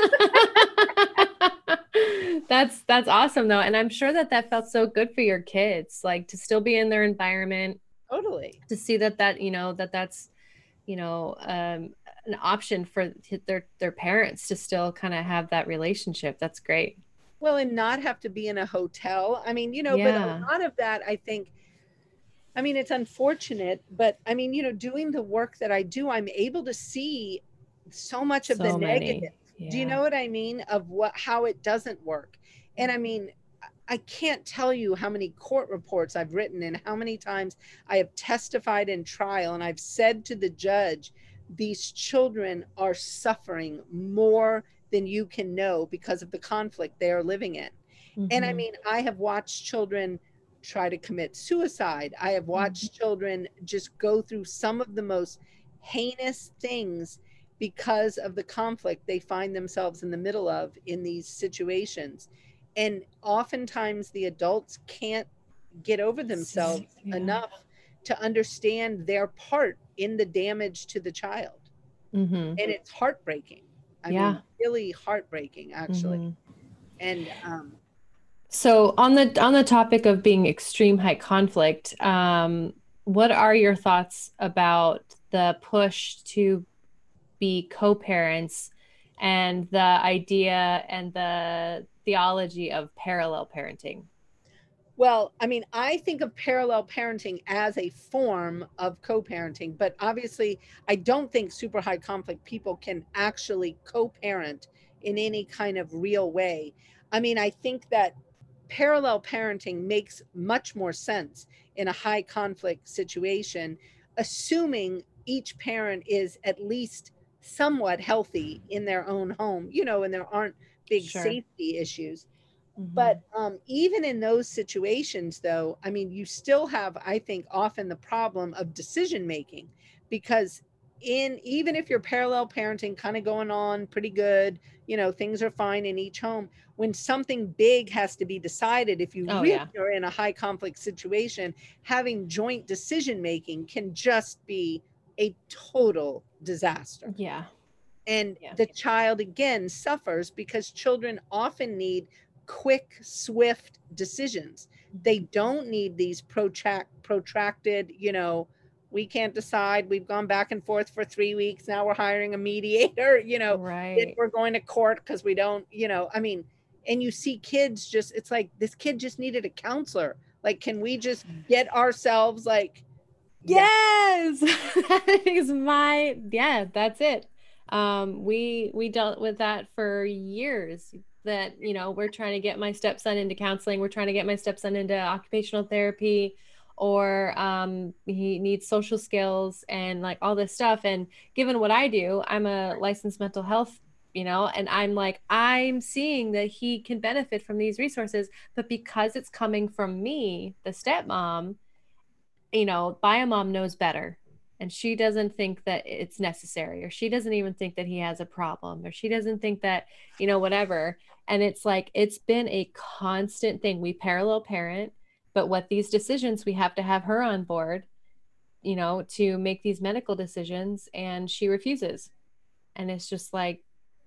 A: That's awesome though, and I'm sure that that felt so good for your kids, like to still be in their environment,
B: Totally.
A: to see that's an option for their parents to still kind of have that relationship. That's great.
B: Well, and not have to be in a hotel. I mean, but a
A: Yeah,
B: lot of that, I think, I mean, it's unfortunate, but I mean, doing the work that I do, I'm able to see so much of the
A: so
B: negative.
A: many.
B: Do you
A: Yeah.
B: know what I mean? Of how it doesn't work. And I mean, I can't tell you how many court reports I've written and how many times I have testified in trial and I've said to the judge, these children are suffering more than you can know because of the conflict they are living in. And I
A: Mm-hmm.
B: mean, I have watched children try to commit suicide. I have
A: Mm-hmm.
B: watched children just go through some of the most heinous things because of the conflict they find themselves in the middle of in these situations. And oftentimes the adults can't get over themselves
A: Yeah.
B: enough to understand their part in the damage to the child.
A: Mm-hmm.
B: And it's heartbreaking. I mean,
A: Yeah.
B: really heartbreaking, actually.
A: Mm-hmm.
B: And
A: So on the topic of being extreme high conflict, what are your thoughts about the push to be co-parents and the idea and the theology of parallel parenting?
B: well, I mean, I think of parallel parenting as a form of co parenting, but obviously, I don't think super high conflict people can actually co parent in any kind of real way. I mean, I think that parallel parenting makes much more sense in a high conflict situation, assuming each parent is at least somewhat healthy in their own home, and there aren't big
A: Sure.
B: safety issues.
A: Mm-hmm.
B: But even in those situations, though, I mean, you still have, I think, often the problem of decision making, because even if you're parallel parenting kind of going on pretty good, things are fine in each home. When something big has to be decided, if you
A: Oh
B: really
A: yeah.
B: are in a high conflict situation, having joint decision making can just be a total disaster.
A: Yeah.
B: And
A: Yeah.
B: the child again suffers because children often need quick, swift decisions. They don't need these protracted, we can't decide. We've gone back and forth for 3 weeks. Now we're hiring a mediator, then
A: Right.
B: we're going to court because we don't, I mean, and you see kids just, it's like this kid just needed a counselor. Like, can we just get ourselves like, yeah,
A: Yes. That is yeah, that's it. We dealt with that for years that, we're trying to get my stepson into counseling, we're trying to get my stepson into occupational therapy, or he needs social skills and like all this stuff. And given what I do, I'm a licensed mental health, and I'm like, I'm seeing that he can benefit from these resources, but because it's coming from me, the stepmom, bio mom knows better, and she doesn't think that it's necessary, or she doesn't even think that he has a problem, or she doesn't think that, whatever. And it's like, it's been a constant thing. We parallel parent, but what these decisions, we have to have her on board, to make these medical decisions, and she refuses. And it's just like,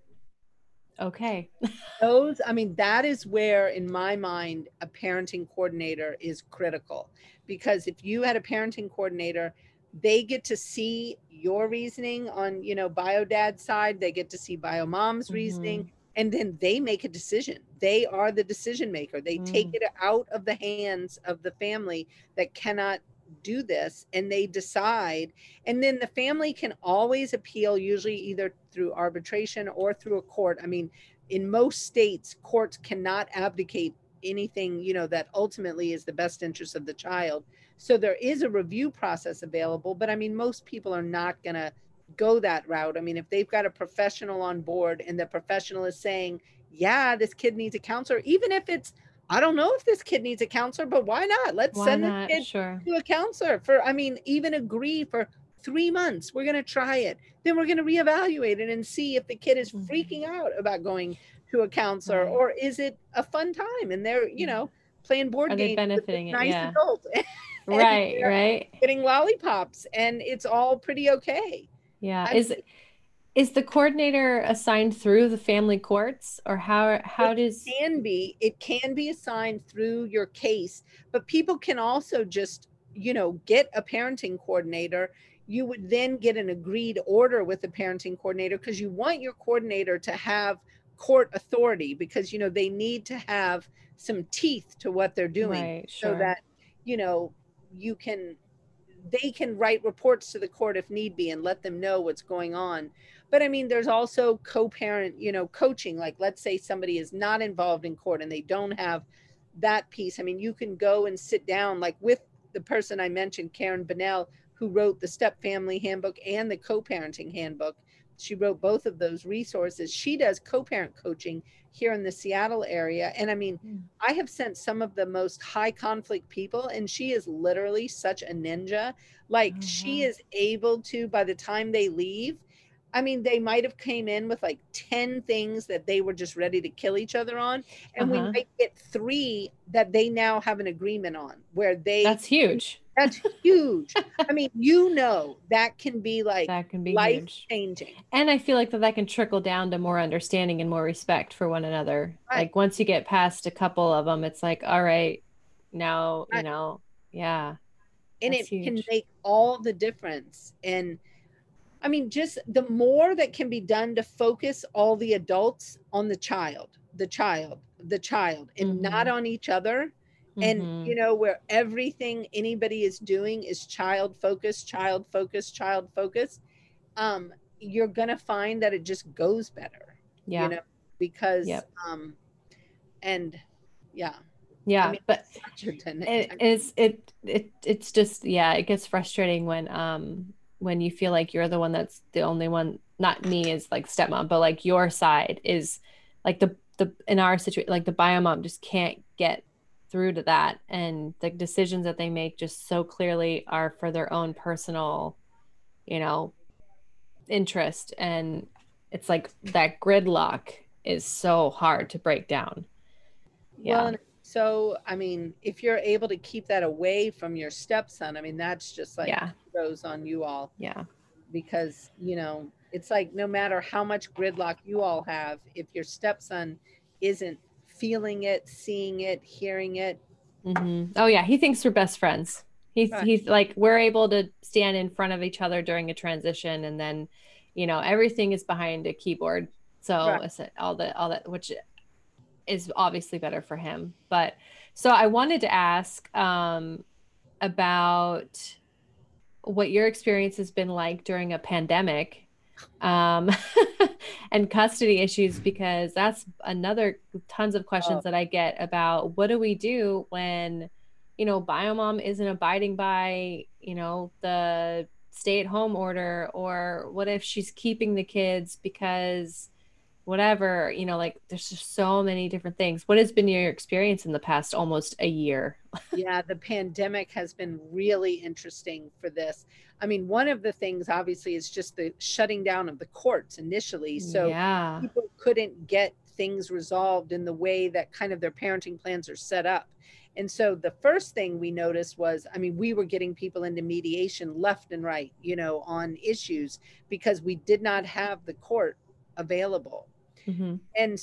A: okay.
B: I mean, that is where, in my mind, a parenting coordinator is critical. Because if you had a parenting coordinator, they get to see your reasoning on, bio dad's side, they get to see bio mom's reasoning,
A: Mm-hmm.
B: and then they make a decision. They are the decision maker. They take
A: Mm.
B: it out of the hands of the family that cannot do this, and they decide. And then the family can always appeal, usually either through arbitration or through a court. I mean, in most states, courts cannot abdicate anything, that ultimately is the best interest of the child. So there is a review process available, but I mean, most people are not going to go that route. I mean, if they've got a professional on board and the professional is saying, yeah, this kid needs a counselor, even if it's, I don't know if this kid needs a counselor, but why not? Let's
A: Why
B: send this
A: not?
B: kid
A: Sure.
B: to a counselor for, I mean, even agree for 3 months. We're going to try it. Then we're going to reevaluate it and see if the kid is
A: Mm-hmm.
B: freaking out about going to a counselor,
A: Right.
B: or is it a fun time and they're, playing board
A: Are they
B: games with this
A: benefiting it?
B: nice
A: Yeah.
B: adult and
A: Right,
B: they're
A: right.
B: getting lollipops and it's all pretty okay.
A: Yeah.
B: I mean,
A: Is the coordinator assigned through the family courts, or how
B: it
A: does?
B: it can be assigned through your case, but people can also just, get a parenting coordinator. You would then get an agreed order with the parenting coordinator, because you want your coordinator to have court authority, because they need to have some teeth to what they're doing,
A: Right,
B: so
A: sure.
B: that you know you can they can write reports to the court if need be and let them know what's going on. But I mean, there's also co-parent, coaching. Like, let's say somebody is not involved in court and they don't have that piece. I mean, you can go and sit down like with the person I mentioned, Karen Bonnell, who wrote the step family handbook and the co-parenting handbook. she wrote both of those resources. She does co-parent coaching here in the Seattle area. And I mean, I have sent some of the most high conflict people, and she is literally such a ninja. Like, she is able to, by the time they leave, I mean, they might have came in with like 10 things that they were just ready to kill each other on. And we might get 3 that they now have an agreement on, where
A: That's huge.
B: that's huge. I mean, you know, that can be like
A: That can be
B: life
A: huge.
B: changing.
A: And I feel like that can trickle down to more understanding and more respect for one another.
B: Right.
A: Like once you get past a couple of them, it's like, all right, now,
B: Right.
A: yeah,
B: And
A: that's
B: it can
A: huge.
B: make all the difference. And I mean, just the more that can be done to focus all the adults on the child, and not on each other. And, you know, where everything anybody is doing is child focused, child focused, child focused. You're going to find that it just goes better, you
A: Yeah.
B: know, because,
A: Yep.
B: and yeah, I
A: Yeah,
B: mean,
A: but
B: such a
A: it's just, yeah, it gets frustrating when you feel like you're the one that's the only one, not me as like stepmom, but like your side is like the in our situation, like the bio mom just can't get through to that, and the decisions that they make just so clearly are for their own personal, you know, interest, and it's like that gridlock is so hard to break down.
B: Well,
A: Yeah.
B: and so, I mean, if you're able to keep that away from your stepson, I mean, that's just like
A: Yeah.
B: kudos on you all,
A: Yeah.
B: because, you know, it's like no matter how much gridlock you all have, if your stepson isn't feeling it, seeing it, hearing it.
A: Oh yeah, he thinks we're best friends.
B: Right.
A: He's like we're able to stand in front of each other during a transition, and then, everything is behind a keyboard. So
B: Right.
A: it's all that, which is obviously better for him. But so I wanted to ask about what your experience has been like during a pandemic, um, and custody issues, because that's another tons of
B: Oh,
A: questions that I get about what do we do when, biomom isn't abiding by, the stay-at-home order, or what if she's keeping the kids because whatever, like there's just so many different things. What has been your experience in the past almost a year?
B: yeah, the pandemic has been really interesting for this. I mean, one of the things obviously is just the shutting down of the courts initially. So
A: Yeah.
B: people couldn't get things resolved in the way that kind of their parenting plans are set up. And so the first thing we noticed was, I mean, we were getting people into mediation left and right, you know, on issues, because we did not have the court available.
A: Mm-hmm.
B: And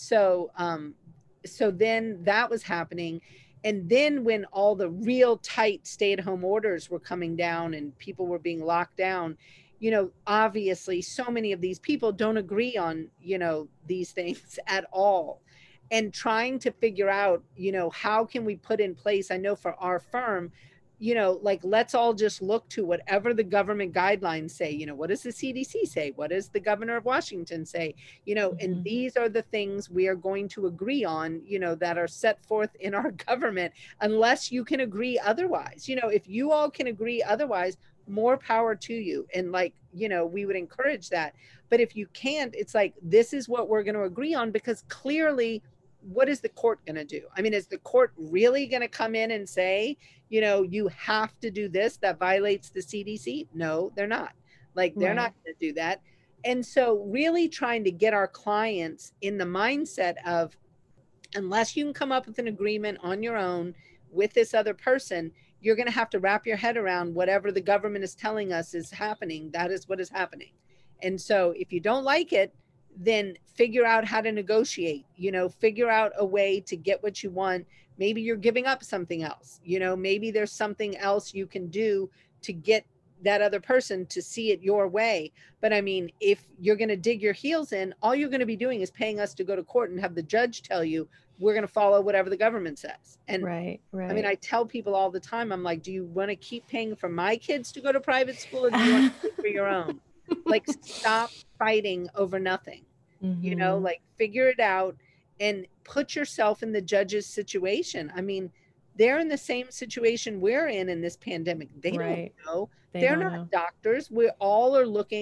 B: so then that was happening. And then when all the real tight stay-at-home orders were coming down and people were being locked down, you know, obviously so many of these people don't agree on, you know, these things at all. And trying to figure out, you know, how can we put in place, I know for our firm, you know, like, let's all just look to whatever the government guidelines say. You know, what does the CDC say? What does the governor of Washington say? You know, and
A: Mm-hmm.
B: these are the things we are going to agree on, you know, that are set forth in our government, unless you can agree otherwise. You know, if you all can agree otherwise, more power to you. And like, you know, we would encourage that. But if you can't, it's like, this is what we're going to agree on, because clearly, what is the court going to do? I mean, is the court really going to come in and say, you know, you have to do this that violates the CDC? No, they're not. Like, they're not
A: Right.
B: going to do that. And so really trying to get our clients in the mindset of, unless you can come up with an agreement on your own with this other person, you're going to have to wrap your head around whatever the government is telling us is happening. That is what is happening. And so if you don't like it, then figure out how to negotiate, you know, figure out a way to get what you want. Maybe you're giving up something else, you know, maybe there's something else you can do to get that other person to see it your way. But I mean, if you're going to dig your heels in, all you're going to be doing is paying us to go to court and have the judge tell you we're going to follow whatever the government says. And
A: Right.
B: I mean,
A: Right.
B: I tell people all the time, I'm like, do you want to keep paying for my kids to go to private school, or do you want to pay for your own? Like, stop fighting over nothing, you know,
A: Mm-hmm.
B: like, figure it out and put yourself in the judge's situation. I mean, they're in the same situation we're in this pandemic. They don't
A: Right.
B: know.
A: They
B: They're
A: don't
B: not
A: know.
B: doctors. We all are looking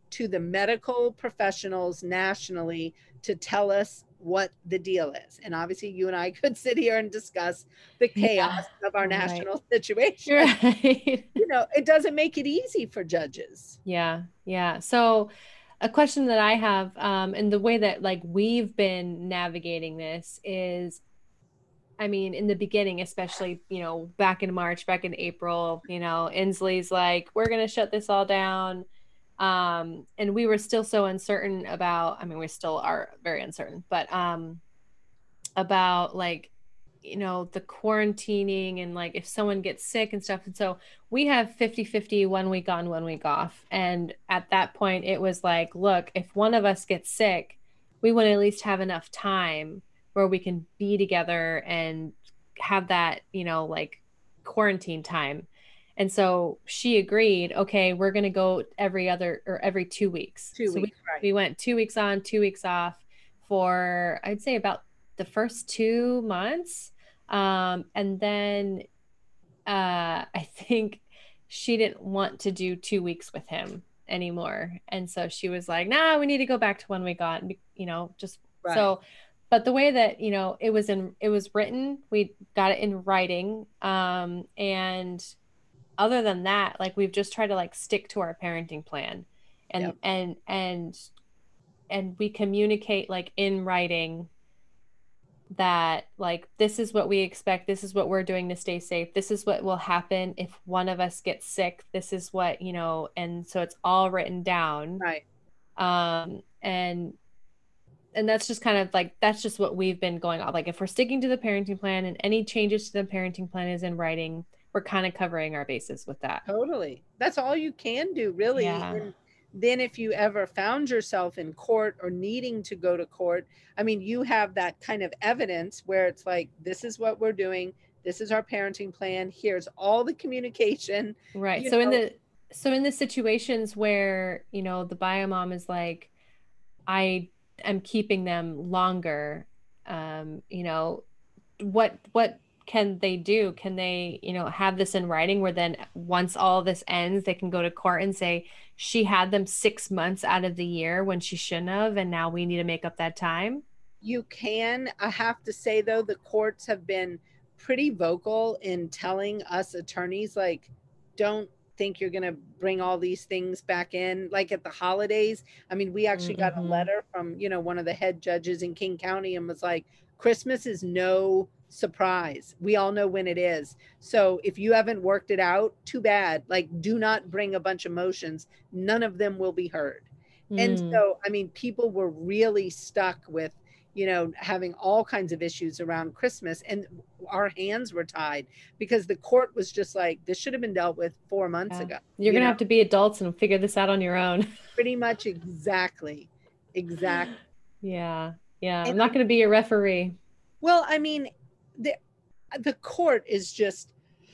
B: to the medical professionals nationally to tell us what the deal is. And obviously, you and I could sit here and discuss the chaos
A: Yeah.
B: of our
A: Right.
B: national situation.
A: Right.
B: It doesn't make it easy for judges.
A: Yeah. Yeah. So a question that I have, and the way that like we've been navigating this is, I mean, in the beginning, especially, back in March, back in April, Inslee's like, we're going to shut this all down. And we were still so uncertain about, I mean, we still are very uncertain, but about like, the quarantining and like if someone gets sick and stuff. And so we have 50-50, 1 week on, 1 week off. And at that point, it was like, look, if one of us gets sick, we want to at least have enough time where we can be together and have that, like quarantine time. And so she agreed, okay, we're going to go every other or every 2 weeks.
B: Two
A: So
B: weeks, right?
A: we went 2 weeks on, 2 weeks off for, I'd say, about the first 2 months. And then I think she didn't want to do 2 weeks with him anymore. And so she was like, nah, we need to go back to 1 week on, just
B: Right.
A: so. But the way that, it was written, we got it in writing. And other than that, like we've just tried to like stick to our parenting plan and
B: Yep.
A: and we communicate like in writing that like this is what we expect, this is what we're doing to stay safe, this is what will happen if one of us gets sick, this is what, and so it's all written down.
B: Right.
A: And that's just kind of like that's just what we've been going on. Like if we're sticking to the parenting plan and any changes to the parenting plan is in writing, we're kind of covering our bases with that.
B: Totally. That's all you can do, really.
A: Yeah.
B: And then if you ever found yourself in court or needing to go to court, I mean, you have that kind of evidence where it's like, this is what we're doing. This is our parenting plan. Here's all the communication.
A: Right.
B: You
A: So
B: know,
A: in the situations where, the bio mom is like, I am keeping them longer, what can they do? Can they, have this in writing where then once all this ends, they can go to court and say she had them 6 months out of the year when she shouldn't have, and now we need to make up that time?
B: you can. I have to say, though, the courts have been pretty vocal in telling us attorneys, like, don't think you're going to bring all these things back in, like at the holidays. I mean, we actually got a
A: Mm-hmm.
B: letter from, one of the head judges in King County and was like, Christmas is no surprise. We all know when it is. So if you haven't worked it out, too bad. Like, do not bring a bunch of motions. None of them will be heard. And
A: Mm.
B: so, I mean, people were really stuck with, having all kinds of issues around Christmas, and our hands were tied because the court was just like, this should have been dealt with 4 months
A: Yeah.
B: ago,
A: You're gonna have to be adults and figure this out on your own.
B: pretty much exactly. Exactly.
A: Yeah. Yeah.
B: And
A: I'm not gonna be your referee.
B: well, I mean, the court is just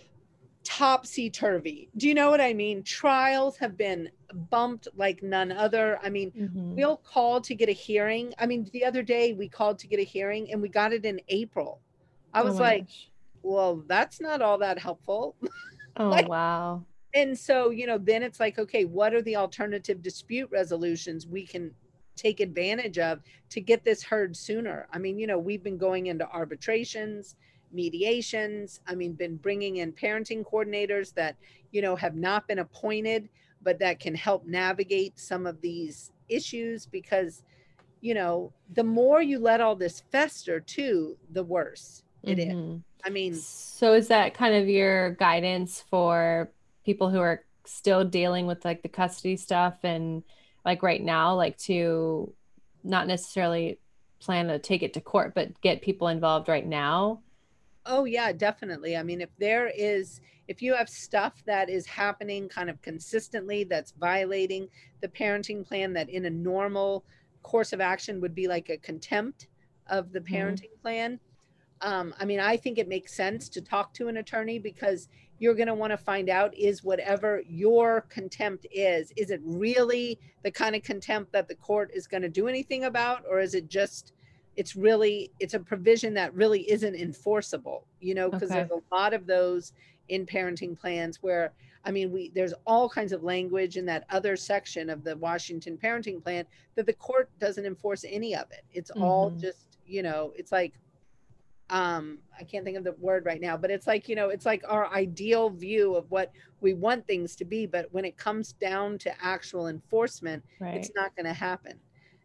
B: topsy-turvy. Do you know what I mean? Trials have been bumped like none other. I mean,
A: Mm-hmm.
B: we'll call to get a hearing. I mean, the other day we called to get a hearing and we got it in April. I
A: Oh
B: was
A: my
B: like,
A: gosh.
B: well, that's not all that helpful.
A: Oh
B: Like,
A: wow.
B: and so, then it's like, okay, what are the alternative dispute resolutions we can take advantage of to get this heard sooner? I mean, we've been going into arbitrations, mediations. I mean, been bringing in parenting coordinators that, have not been appointed, but that can help navigate some of these issues because, the more you let all this fester too, the worse it is.
A: Mm-hmm.
B: I mean,
A: So is that kind of your guidance for people who are still dealing with like the custody stuff and like right now, like to not necessarily plan to take it to court, but get people involved right now?
B: oh yeah, definitely. I mean, if you have stuff that is happening kind of consistently that's violating the parenting plan, that in a normal course of action would be like a contempt of the
A: Mm-hmm.
B: parenting plan. I mean, I think it makes sense to talk to an attorney because you're going to want to find out, is whatever your contempt is it really the kind of contempt that the court is going to do anything about? Or is it just, it's a provision that really isn't enforceable, because
A: Okay.
B: there's a lot of those in parenting plans where, I mean, there's all kinds of language in that other section of the Washington parenting plan that the court doesn't enforce any of it. It's all
A: Mm-hmm.
B: just, it's like, I can't think of the word right now, but it's like, it's like our ideal view of what we want things to be, but when it comes down to actual enforcement, it's
A: Right.
B: not going to happen.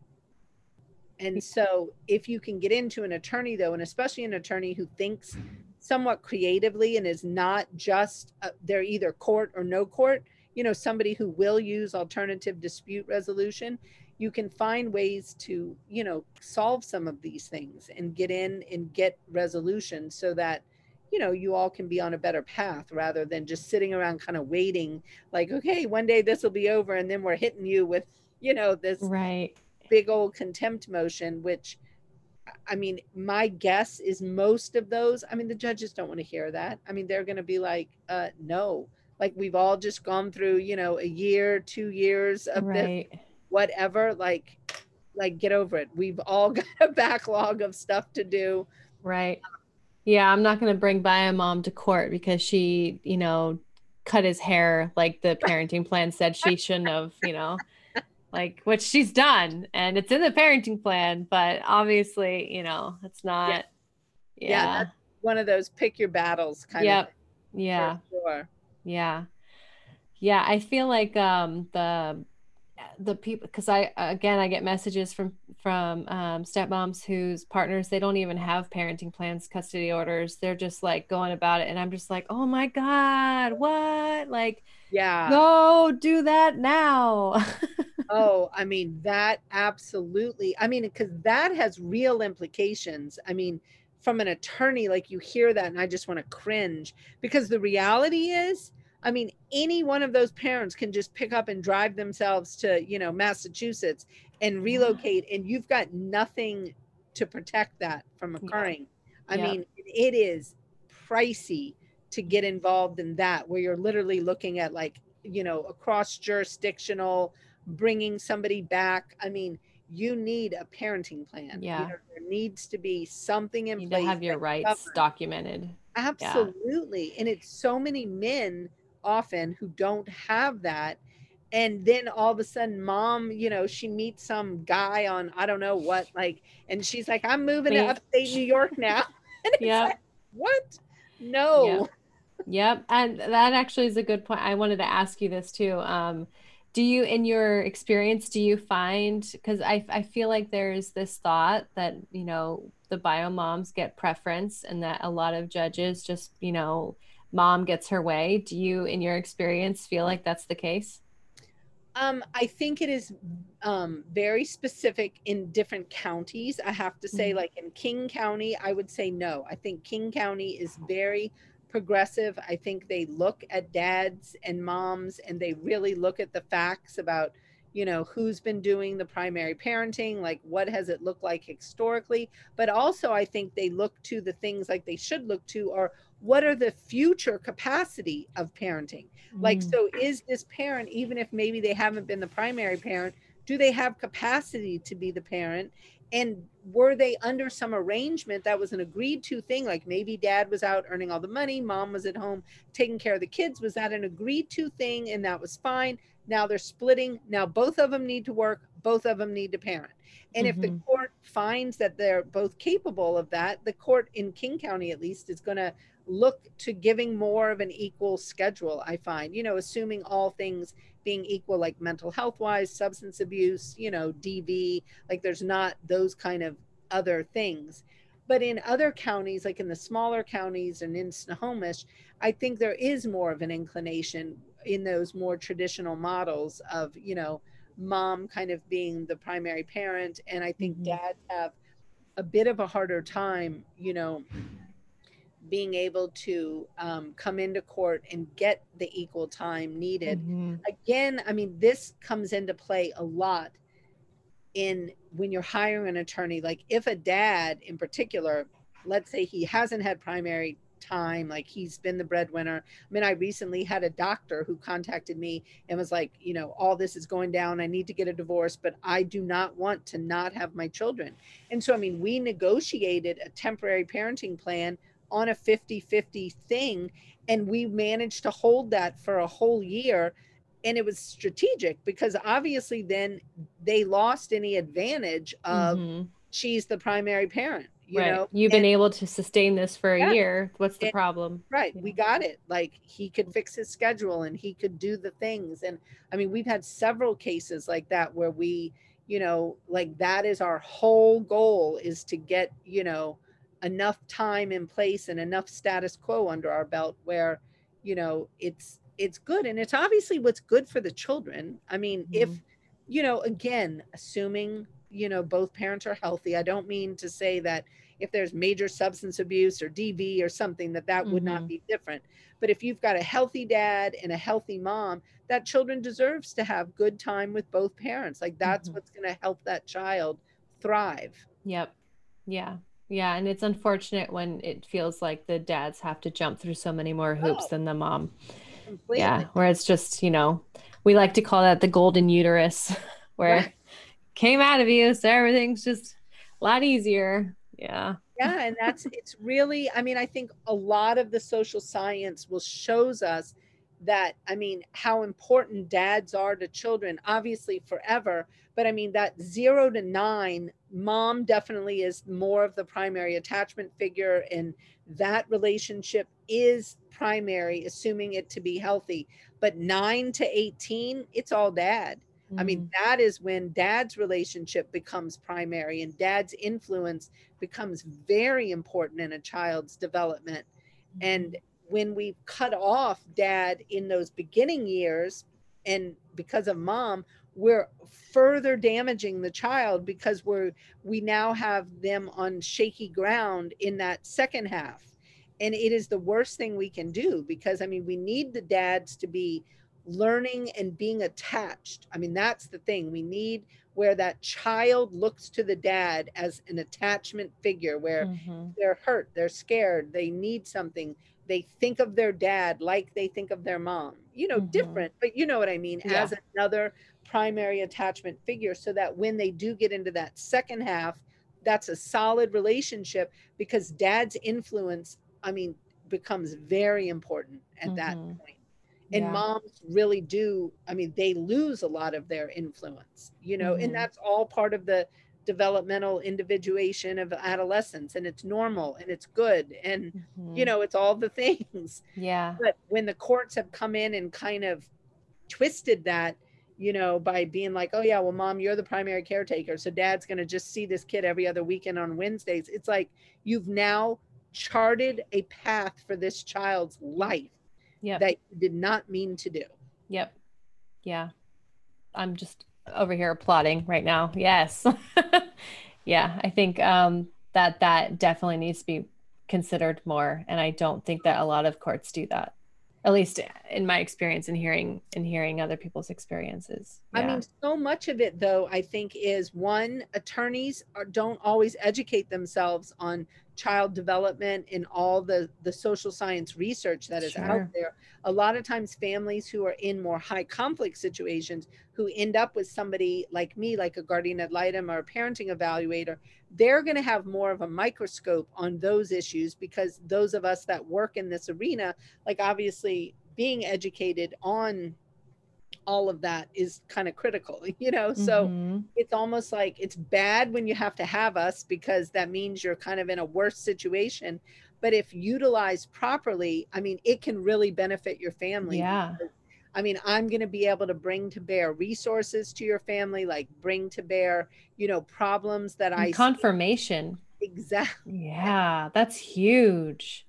B: And so if you can get into an attorney though, and especially an attorney who thinks somewhat creatively and is not just they're either court or no court, somebody who will use alternative dispute resolution, you can find ways to, solve some of these things and get in and get resolution so that, you all can be on a better path rather than just sitting around kind of waiting like, okay, one day this will be over and then we're hitting you with, this
A: Right.
B: big old contempt motion, which, I mean, my guess is most of those, I mean, the judges don't want to hear that. I mean, they're going to be like, no, like we've all just gone through, a year, 2 years of this,
A: Right.
B: whatever, like get over it. We've all got a backlog of stuff to do.
A: Right. Yeah, I'm not going to bring Bio Mom to court because she, cut his hair like the parenting plan said she shouldn't have, like what she's done. And it's in the parenting plan, but obviously, it's
B: Yeah.
A: not.
B: Yeah.
A: Yeah.
B: That's one of those pick your battles kind of
A: Yep.
B: thing for
A: Yeah.
B: sure.
A: Yeah. Yeah. I feel like the people, because I get messages from stepmoms whose partners, they don't even have parenting plans, custody orders, they're just like going about it, and I'm just like, oh my god, what, like,
B: Yeah.
A: go do that now.
B: Oh, I mean, that absolutely. I mean, because that has real implications. I mean, from an attorney, like you hear that, and I just want to cringe because the reality is, I mean, any one of those parents can just pick up and drive themselves to, Massachusetts and
A: Yeah.
B: relocate, and you've got nothing to protect that from
A: Yep.
B: occurring. I
A: Yep.
B: mean, it is pricey to get involved in that, where you're literally looking at like, a cross jurisdictional bringing somebody back. I mean, you need a parenting plan.
A: Yeah.
B: There needs to be something in
A: You need to
B: place
A: have your
B: that
A: rights
B: governs.
A: documented. Yeah.
B: Absolutely. And it's so many men often who don't have that. And then all of a sudden, mom, she meets some guy on, I don't know what, like, and she's like, I'm moving to
A: Wait.
B: upstate New York now. And it's like,
A: Yep.
B: what?
A: Yep.
B: No.
A: Yep. And that actually is a good point. I wanted to ask you this too. Do you, in your experience, do you find, because I feel like there's this thought that, the bio moms get preference and that a lot of judges just, mom gets her way. Do you, in your experience, feel like that's the case?
B: I think it is very specific in different counties. I have to say,
A: Mhm.
B: like in King County, I would say no. I think King County is very progressive. I think they look at dads and moms and they really look at the facts about, who's been doing the primary parenting, like what has it looked like historically. But also, I think they look to the things like they should look to are what are the future capacity of parenting? Like,
A: Mm.
B: so is this parent, even if maybe they haven't been the primary parent, do they have capacity to be the parent? And were they under some arrangement that was an agreed to thing? Like maybe dad was out earning all the money, mom was at home taking care of the kids. Was that an agreed to thing? And that was fine. Now they're splitting. Now both of them need to work, both of them need to parent. And if the
A: Hmm.
B: court finds that they're both capable of that, the court in King County at least is going to look to giving more of an equal schedule. I find, assuming all things being equal, like mental health wise, substance abuse, DV, like there's not those kind of other things. But in other counties, like in the smaller counties and in Snohomish, I think there is more of an inclination in those more traditional models of, mom kind of being the primary parent. And I think
A: Hmm.
B: dads have a bit of a harder time, being able to come into court and get the equal time needed.
A: Hmm.
B: Again, I mean, this comes into play a lot in when you're hiring an attorney. Like if a dad in particular, let's say he hasn't had primary time, like he's been the breadwinner. I mean, I recently had a doctor who contacted me and was like, all this is going down, I need to get a divorce, but I do not want to not have my children. And so, I mean, we negotiated a temporary parenting plan on a 50-50 thing. And we managed to hold that for a whole year. And it was strategic because obviously then they lost any advantage of
A: Mm-hmm.
B: she's the primary parent,
A: Right. You've been
B: and
A: able to sustain this for a
B: yeah,
A: year. What's the
B: and
A: problem?
B: right,
A: Yeah.
B: we got it. Like he could fix his schedule and he could do the things. And I mean, we've had several cases like that where we, like that is our whole goal, is to get, enough time in place and enough status quo under our belt where, it's good. And it's obviously what's good for the children. I mean,
A: Mm-hmm.
B: if, again, assuming, both parents are healthy, I don't mean to say that if there's major substance abuse or DV or something, that would not
A: Mm-hmm.
B: be different. But if you've got a healthy dad and a healthy mom, that children deserves to have good time with both parents. Like that's
A: Mm-hmm.
B: what's going to help that child thrive.
A: Yep. Yeah. Yeah. And it's unfortunate when it feels like the dads have to jump through so many more hoops
B: Oh,
A: than the mom. Yeah.
B: completely.
A: Where it's just, we like to call that the golden uterus, where
B: Right.
A: came out of you. So everything's just a lot easier. Yeah.
B: Yeah, and it's really, I mean, I think a lot of the social science will shows us that, I mean, how important dads are to children, obviously forever, but I mean that 0 to 9, mom definitely is more of the primary attachment figure, and that relationship is primary, assuming it to be healthy. But 9 to 18, it's all dad. I mean,
A: Mm,
B: that is when dad's relationship becomes primary and dad's influence becomes very important in a child's development. And
A: mhm,
B: when we cut off dad in those beginning years, and because of mom, we're further damaging the child because we now have them on shaky ground in that second half. And it is the worst thing we can do because I mean, we need the dads to be learning and being attached. I mean, that's the thing. We need where that child looks to the dad as an attachment figure, where
A: mhm,
B: they're hurt, they're scared, they need something, they think of their dad like they think of their mom,
A: mhm.
B: different, but you know what I mean,
A: Yeah.
B: as another primary attachment figure, so that when they do get into that second half, that's a solid relationship because dad's influence, I mean, becomes very important at that
A: Mhm.
B: point. And
A: Yeah.
B: moms really do, I mean, they lose a lot of their influence, and
A: Mhm.
B: that's all part of the developmental individuation of adolescence, and it's normal and it's good, and
A: Mhm.
B: it's all the things.
A: Yeah.
B: But when the courts have come in and kind of twisted that, by being like, oh yeah, well mom, you're the primary caretaker, so dad's going to just see this kid every other weekend on Wednesdays, it's like you've now charted a path for this child's
A: Yep.
B: life
A: Yep.
B: that you did not mean to do.
A: Yep. Yeah. I'm just over here applauding right now. Yes. Yeah, I think that definitely needs to be considered more, and I don't think that a lot of courts do that. At least in my experience and hearing other people's experiences.
B: I mean,
A: Yeah.
B: so much of it, though, I think is one, attorneys don't always educate themselves on child development and all the social science research that is out
A: Sure.
B: there. A lot of times, families who are in more high conflict situations, who end up with somebody like me, like a guardian ad litem or a parenting evaluator, they're going to have more of a microscope on those issues because those of us that work in this arena, like obviously being educated on all of that is kind of critical, so
A: Mm-hmm.
B: it's almost like it's bad when you have to have us because that means you're kind of in a worse situation, but if utilized properly, I mean, it can really benefit your family
A: Yeah.
B: because I mean, I'm going to be able to bring to bear resources to your family, like bring to bear, problems that I
A: And
B: see.
A: confirmation.
B: Exactly.
A: Yeah, that's huge.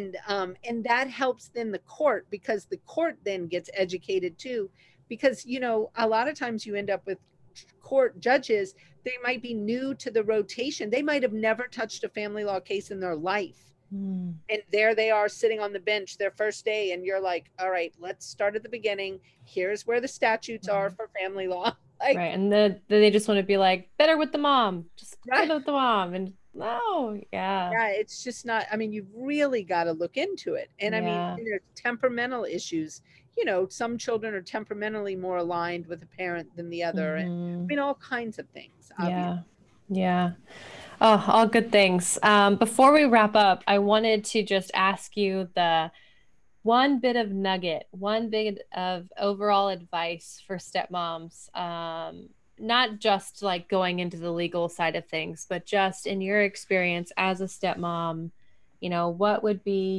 B: And that helps then the court because the court then gets educated too, because a lot of times you end up with court judges, they might be new to the rotation, they might have never touched a family law case in their life,
A: Mm.
B: and there they are sitting on the bench their first day, and you're like, all right, let's start at the beginning, here's where the statutes are
A: Right.
B: for family law. Like,
A: Right. And they just want to be like better with the mom. Just
B: right.
A: get with the mom. And no, yeah.
B: Yeah, it's just not, I mean, you've really got to look into it. And I mean,
A: Yeah.
B: and there's temperamental issues. Some children are temperamentally more aligned with a parent than the other. And I
A: Hmm.
B: mean, all kinds of things, obviously.
A: Yeah. Yeah. Oh, all good things. Before we wrap up, I wanted to just ask you the one bit of nugget, one bit of overall advice for stepmoms. Not just like going into the legal side of things, but just in your experience as a stepmom, what would be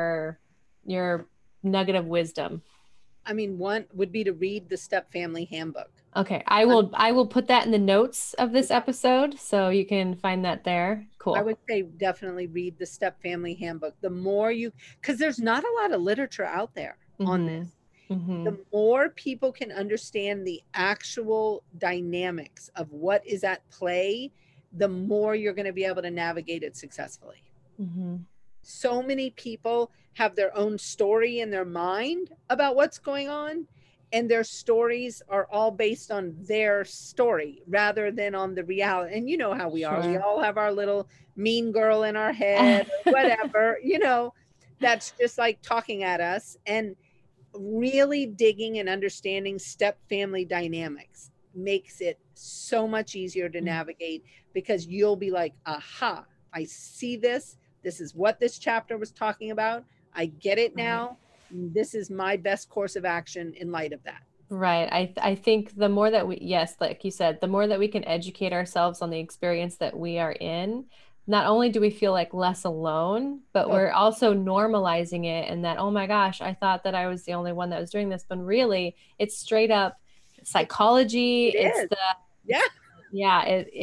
A: your nugget of wisdom?
B: I mean, one would be to read the Step Family Handbook.
A: Okay, I will put that in the notes of this episode so you can find that there.
B: I
A: Cool.
B: would say definitely read the Step Family Handbook. The more you, because there's not a lot of literature out there on
A: Mm-hmm.
B: this.
A: Mm-hmm.
B: The more people can understand the actual dynamics of what is at play, the more you're going to be able to navigate it successfully.
A: Mm-hmm.
B: So many people have their own story in their mind about what's going on, and their stories are all based on their story rather than on the reality. And you know how we are. We
A: Sure.
B: all have our little mean girl in our head or whatever, that's just like talking at us. And really digging and understanding step family dynamics makes it so much easier to navigate, because you'll be like, aha, I see this. This is what this chapter was talking about. I get it
A: Right.
B: now. This is my best course of action in light of that.
A: Right. I think the more that we, yes, like you said, the more that we can educate ourselves on the experience that we are in, not only do we feel like less alone, but
B: Oh,
A: we're also normalizing it and that, oh my gosh, I thought that I was the only one that was doing this, but really it's straight up
B: it,
A: psychology.
B: it
A: It's
B: is.
A: the,
B: Yeah,
A: yeah,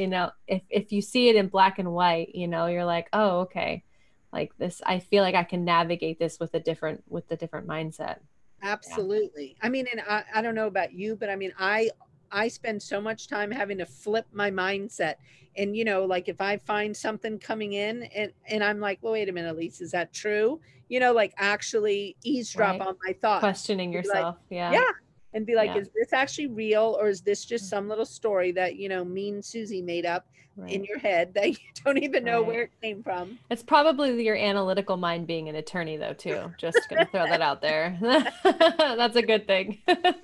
A: if you see it in black and white, you're like, oh, okay. Like this, I feel like I can navigate this with a different mindset. Yeah.
B: absolutely. I mean, and I don't know about you, but I mean, I spend so much time having to flip my mindset. And like if I find something coming in and I'm like, well, wait a minute, Elise, is that true? Like actually eavesdrop
A: Right.
B: on my thoughts.
A: Questioning
B: Be like,
A: yourself.
B: yeah.
A: Yeah.
B: And be like,
A: Yeah.
B: is this actually real, or is this just some little story that, mean Susie made up in
A: Right.
B: your head that you don't even know
A: Right.
B: where it came from?
A: It's probably your analytical mind being an attorney, though, too. Just gonna throw that out there. That's a good thing.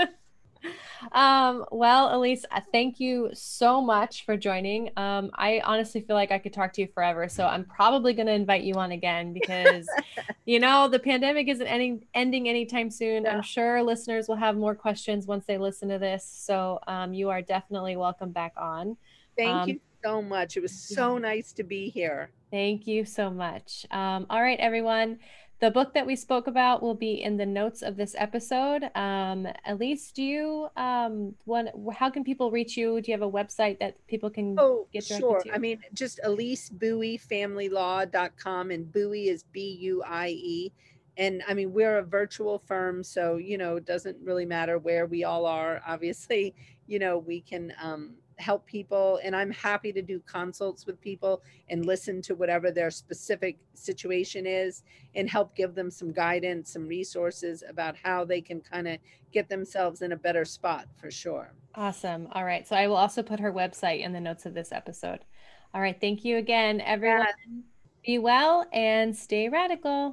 A: Well, Elise, thank you so much for joining. I honestly feel like I could talk to you forever, so I'm probably going to invite you on again because, the pandemic isn't ending anytime soon.
B: Yeah.
A: I'm sure listeners will have more questions once they listen to this, so you are definitely welcome back on.
B: Thank
A: Um,
B: you so much. It was so
A: yeah.
B: nice to be here.
A: Thank you so much. All right, everyone. The book that we spoke about will be in the notes of this episode. Elise, do you how can people reach you? Do you have a website that people can
B: Oh,
A: get directed
B: sure. I
A: to?
B: mean, just EliseBuie.com, and Buie is Buie. And I mean, we're a virtual firm, so, it doesn't really matter where we all are. Obviously, we can help people. And I'm happy to do consults with people and listen to whatever their specific situation is and help give them some guidance, some resources about how they can kind of get themselves in a better spot for sure.
A: Awesome. All right. So I will also put her website in the notes of this episode. All right. Thank you again, everyone.
B: Yeah.
A: Be well and stay radical.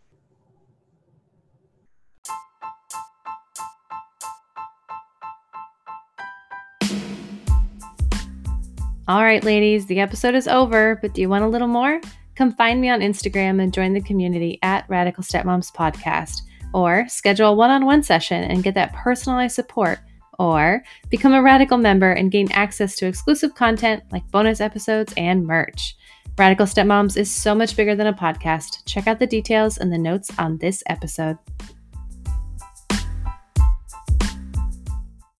A: All right, ladies, the episode is over, but do you want a little more? Come find me on Instagram and join the community at Radical Stepmoms Podcast, or schedule a one-on-one session and get that personalized support, or become a Radical member and gain access to exclusive content like bonus episodes and merch. Radical Stepmoms is so much bigger than a podcast. Check out the details in the notes on this episode.